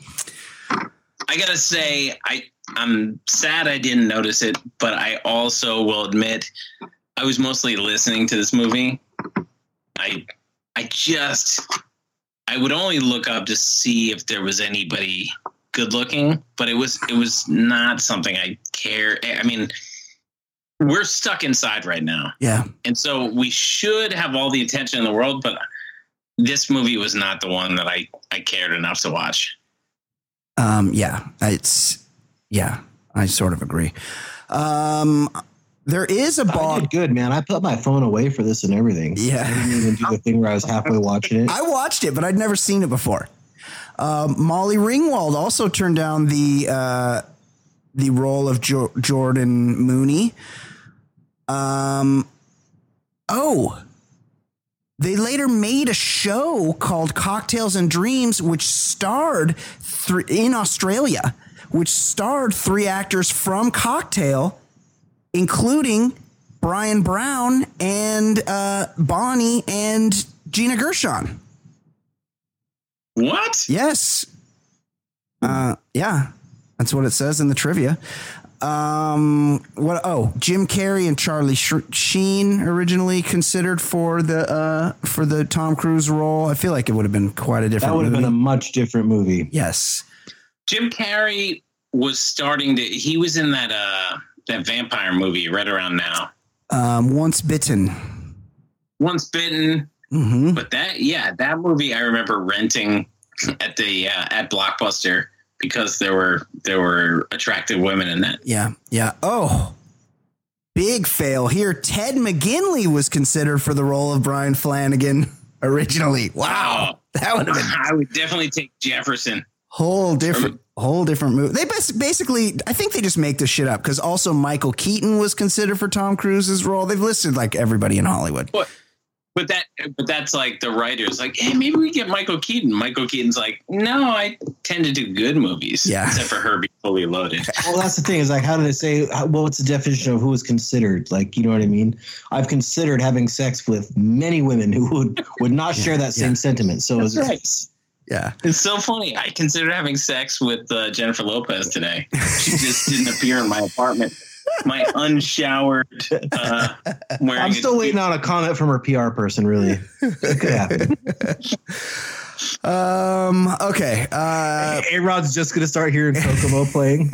I gotta say, I I'm sad I didn't notice it, but I also will admit I was mostly listening to this movie. I I just I would only look up to see if there was anybody good looking, but it was it was not something I care. I mean, we're stuck inside right now. Yeah. And so we should have all the attention in the world, but this movie was not the one that I, I cared enough to watch. Um, yeah, it's, yeah, I sort of agree. Um, there is a I bar. did good, man. I put my phone away for this and everything. Yeah. I didn't even do the thing where I was halfway watching it. I watched it, but I'd never seen it before. Um, Molly Ringwald also turned down the uh, the role of jo- Jordan Mooney. Um, oh, they later made a show called Cocktails and Dreams, which starred th- in Australia, which starred three actors from Cocktail, including Brian Brown and uh, Bonnie and Gina Gershon. What? Yes. Uh, yeah, that's what it says in the trivia. Um, what? Oh, Jim Carrey and Charlie Sheen originally considered for the uh, for the Tom Cruise role. I feel like it would have been quite a different. That would have movie. been a much different movie. Yes. Jim Carrey was starting to. He was in that uh, that vampire movie right around now. Um, Once Bitten. Once Bitten. Mm-hmm. But that, yeah, that movie I remember renting at the uh, at Blockbuster because there were there were attractive women in that. Yeah, yeah. Oh, big fail here. Ted McGinley was considered for the role of Brian Flanagan originally. Wow, Oh, that would have been I would definitely take Jefferson. whole different, whole different movie. They bas- basically, I think they just make this shit up because also Michael Keaton was considered for Tom Cruise's role. They've listed like everybody in Hollywood. What? But that, but that's like the writers, like, hey, maybe we get Michael Keaton. Michael Keaton's like, no, I tend to do good movies, yeah, except for Herbie Fully Loaded. Well, that's the thing is like, how do they say? How, well, what's the definition of who is considered? Like, you know what I mean? I've considered having sex with many women who would would not share that same yeah. sentiment. So That's it's, right. Yeah, it's so funny. I considered having sex with uh, Jennifer Lopez today. She just didn't appear in my apartment. My unshowered. Uh, I'm still waiting on a comment from her P R person. Really, it could happen. Um. Okay. Uh, A Rod's just gonna start hearing Kokomo playing.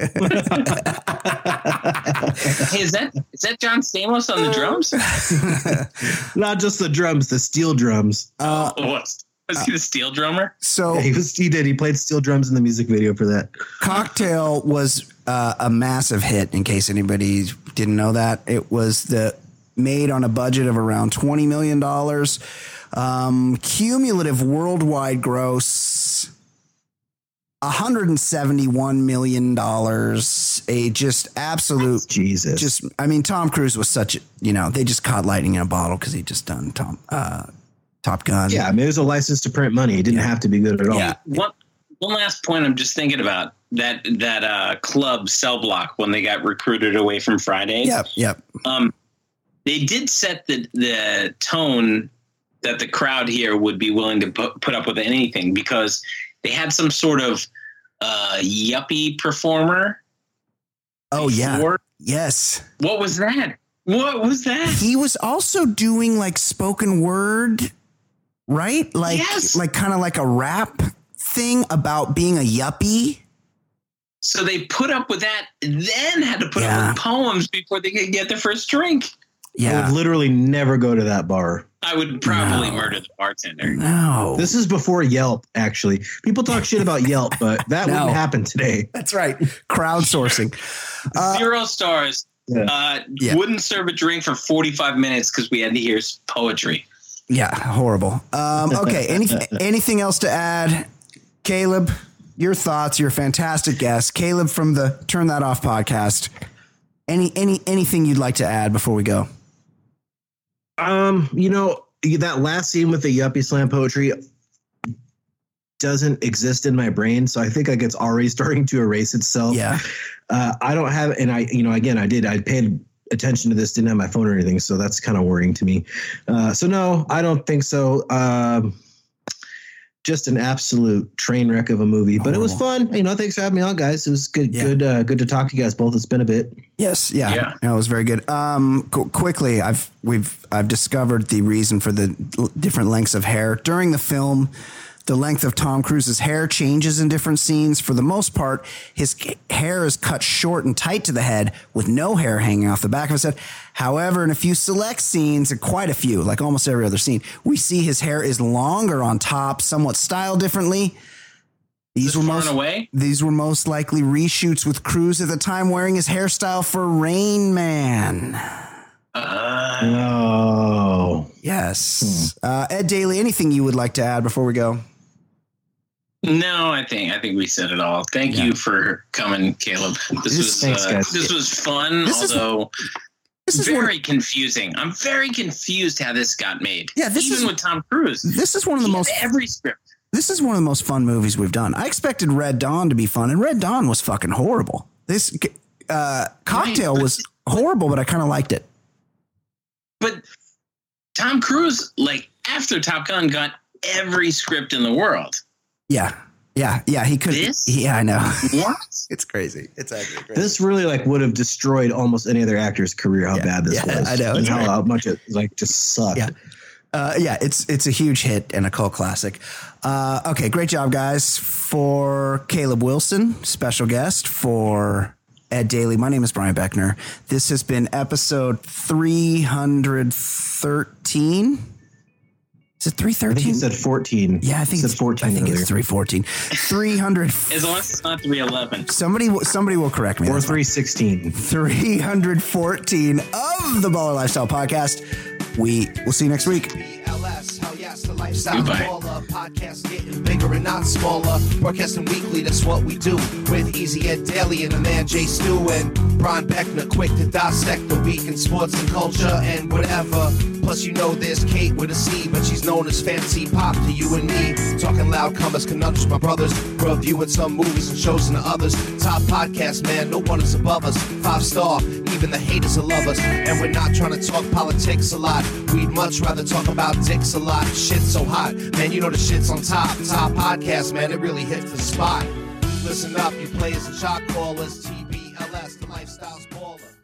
Hey, is that is that John Stamos on the drums? Not just the drums, the steel drums. Uh, oh, was, was he the steel drummer? So yeah, he was. He did. He played steel drums in the music video for that. Cocktail was uh, a massive hit. In case anybody didn't know that, it was the made on a budget of around twenty million dollars. Um, cumulative worldwide gross one hundred seventy-one million dollars. A just absolute Jesus. Just I mean, Tom Cruise was such. You know, they just caught lightning in a bottle because he just done Tom uh, Top Gun. Yeah, I mean, it was a license to print money. It didn't yeah. have to be good at all. Yeah. One one last point I'm just thinking about that that uh, club Cell Block when they got recruited away from Fridays. Yep. Yep. Um, they did set the the tone that the crowd here would be willing to put, put up with anything because they had some sort of uh, yuppie performer. Oh before. yeah. Yes. What was that? What was that? He was also doing like spoken word, right? Like, yes. like kind of like a rap thing about being a yuppie. So they put up with that, then had to put yeah. up with poems before they could get their first drink. Yeah. I would literally never go to that bar. I would probably No. murder the bartender. No. This is before Yelp, actually. People talk shit about Yelp, but that No. wouldn't happen today. That's right. Crowdsourcing. Uh, Zero stars. Yeah. Uh, Yeah. Wouldn't serve a drink for forty-five minutes because we had to hear poetry. yeah. Horrible. Um, okay. Any, anything else to add? Caleb, your thoughts. You're a fantastic guest. Caleb from the Turn That Off podcast. Any, any, anything you'd like to add before we go? Um, you know, that last scene with the yuppie slam poetry doesn't exist in my brain, so I think like it's already starting to erase itself. Yeah. Uh, I don't have, and I, you know, again, I did, I paid attention to this, didn't have my phone or anything, so that's kind of worrying to me. Uh, so no, I don't think so. Um, just an absolute train wreck of a movie, but it was fun. You know, thanks for having me on, guys. It was good, Yeah. good, uh, good to talk to you guys both. It's been a bit. Yes. Yeah. Yeah. No, it was very good. Um, qu- quickly, I've we've I've discovered the reason for the l- different lengths of hair during the film. The length of Tom Cruise's hair changes in different scenes. For the most part, his c- hair is cut short and tight to the head with no hair hanging off the back of his head. However, in a few select scenes, and quite a few, like almost every other scene, we see his hair is longer on top, somewhat styled differently. These Just were far most and away? These were most likely reshoots with Cruise at the time wearing his hairstyle for Rain Man. Uh, Oh, Yes. Uh, Ed Daly, anything you would like to add before we go? no, I think I think we said it all. Thank Yeah. you for coming, Caleb. This was Thanks, uh, guys. this was fun, This is- although This is one, very confusing. I'm very confused how this got made. Yeah, this even is- with Tom Cruise. this is one of the He most has every script. this is one of the most fun movies we've done. I expected Red Dawn to be fun, and Red Dawn was fucking horrible. This uh, Cocktail Right, but- was horrible, but I kind of liked it. Tom Cruise, like after Top Gun, got every script in the world. Yeah. Yeah. Yeah. He could. This? Yeah, I know. What? It's crazy. It's actually crazy. This really like would have destroyed almost any other actor's career. How Yeah, bad this yeah, was. I know. And how, how much it like just sucked. Yeah. Uh, yeah, it's it's a huge hit and a cult classic. Uh, okay, great job, guys. For Caleb Wilson, special guest. For Ed Daly, my name is Brian Beckner. This has been episode three hundred thirteen. Is it three I think thirteen? he said fourteen. Yeah, I think He said it's fourteen. I think earlier. it's three fourteen. three hundred. As long as it's not three eleven. Somebody, will- somebody will correct me. Or That's fine. three sixteen. three hundred fourteen of the Baller Lifestyle Podcast. We will see you next week. B L S, hell yes, the lifestyle Goodbye. baller. Podcast getting bigger and not smaller. Broadcasting weekly, that's what we do. With Easy Ed Daily and the man Jay Stu and Brian Beckner, quick to dissect the week in sports and culture and whatever. Plus, you know there's Kate with a C, but she's known as Fancy Pop to you and me. Talking loud comers, conundrums, my brothers. Reviewing some movies and shows and the others. Top podcast, man, no one is above us. Five star, even the haters will love us. And we're not trying to talk politics a lot. We'd much rather talk about dicks a lot. Shit's so hot, man, you know the shit's on top. Top podcast, man, it really hits the spot. Listen up, you players and shot callers. T B L S, the lifestyle's baller.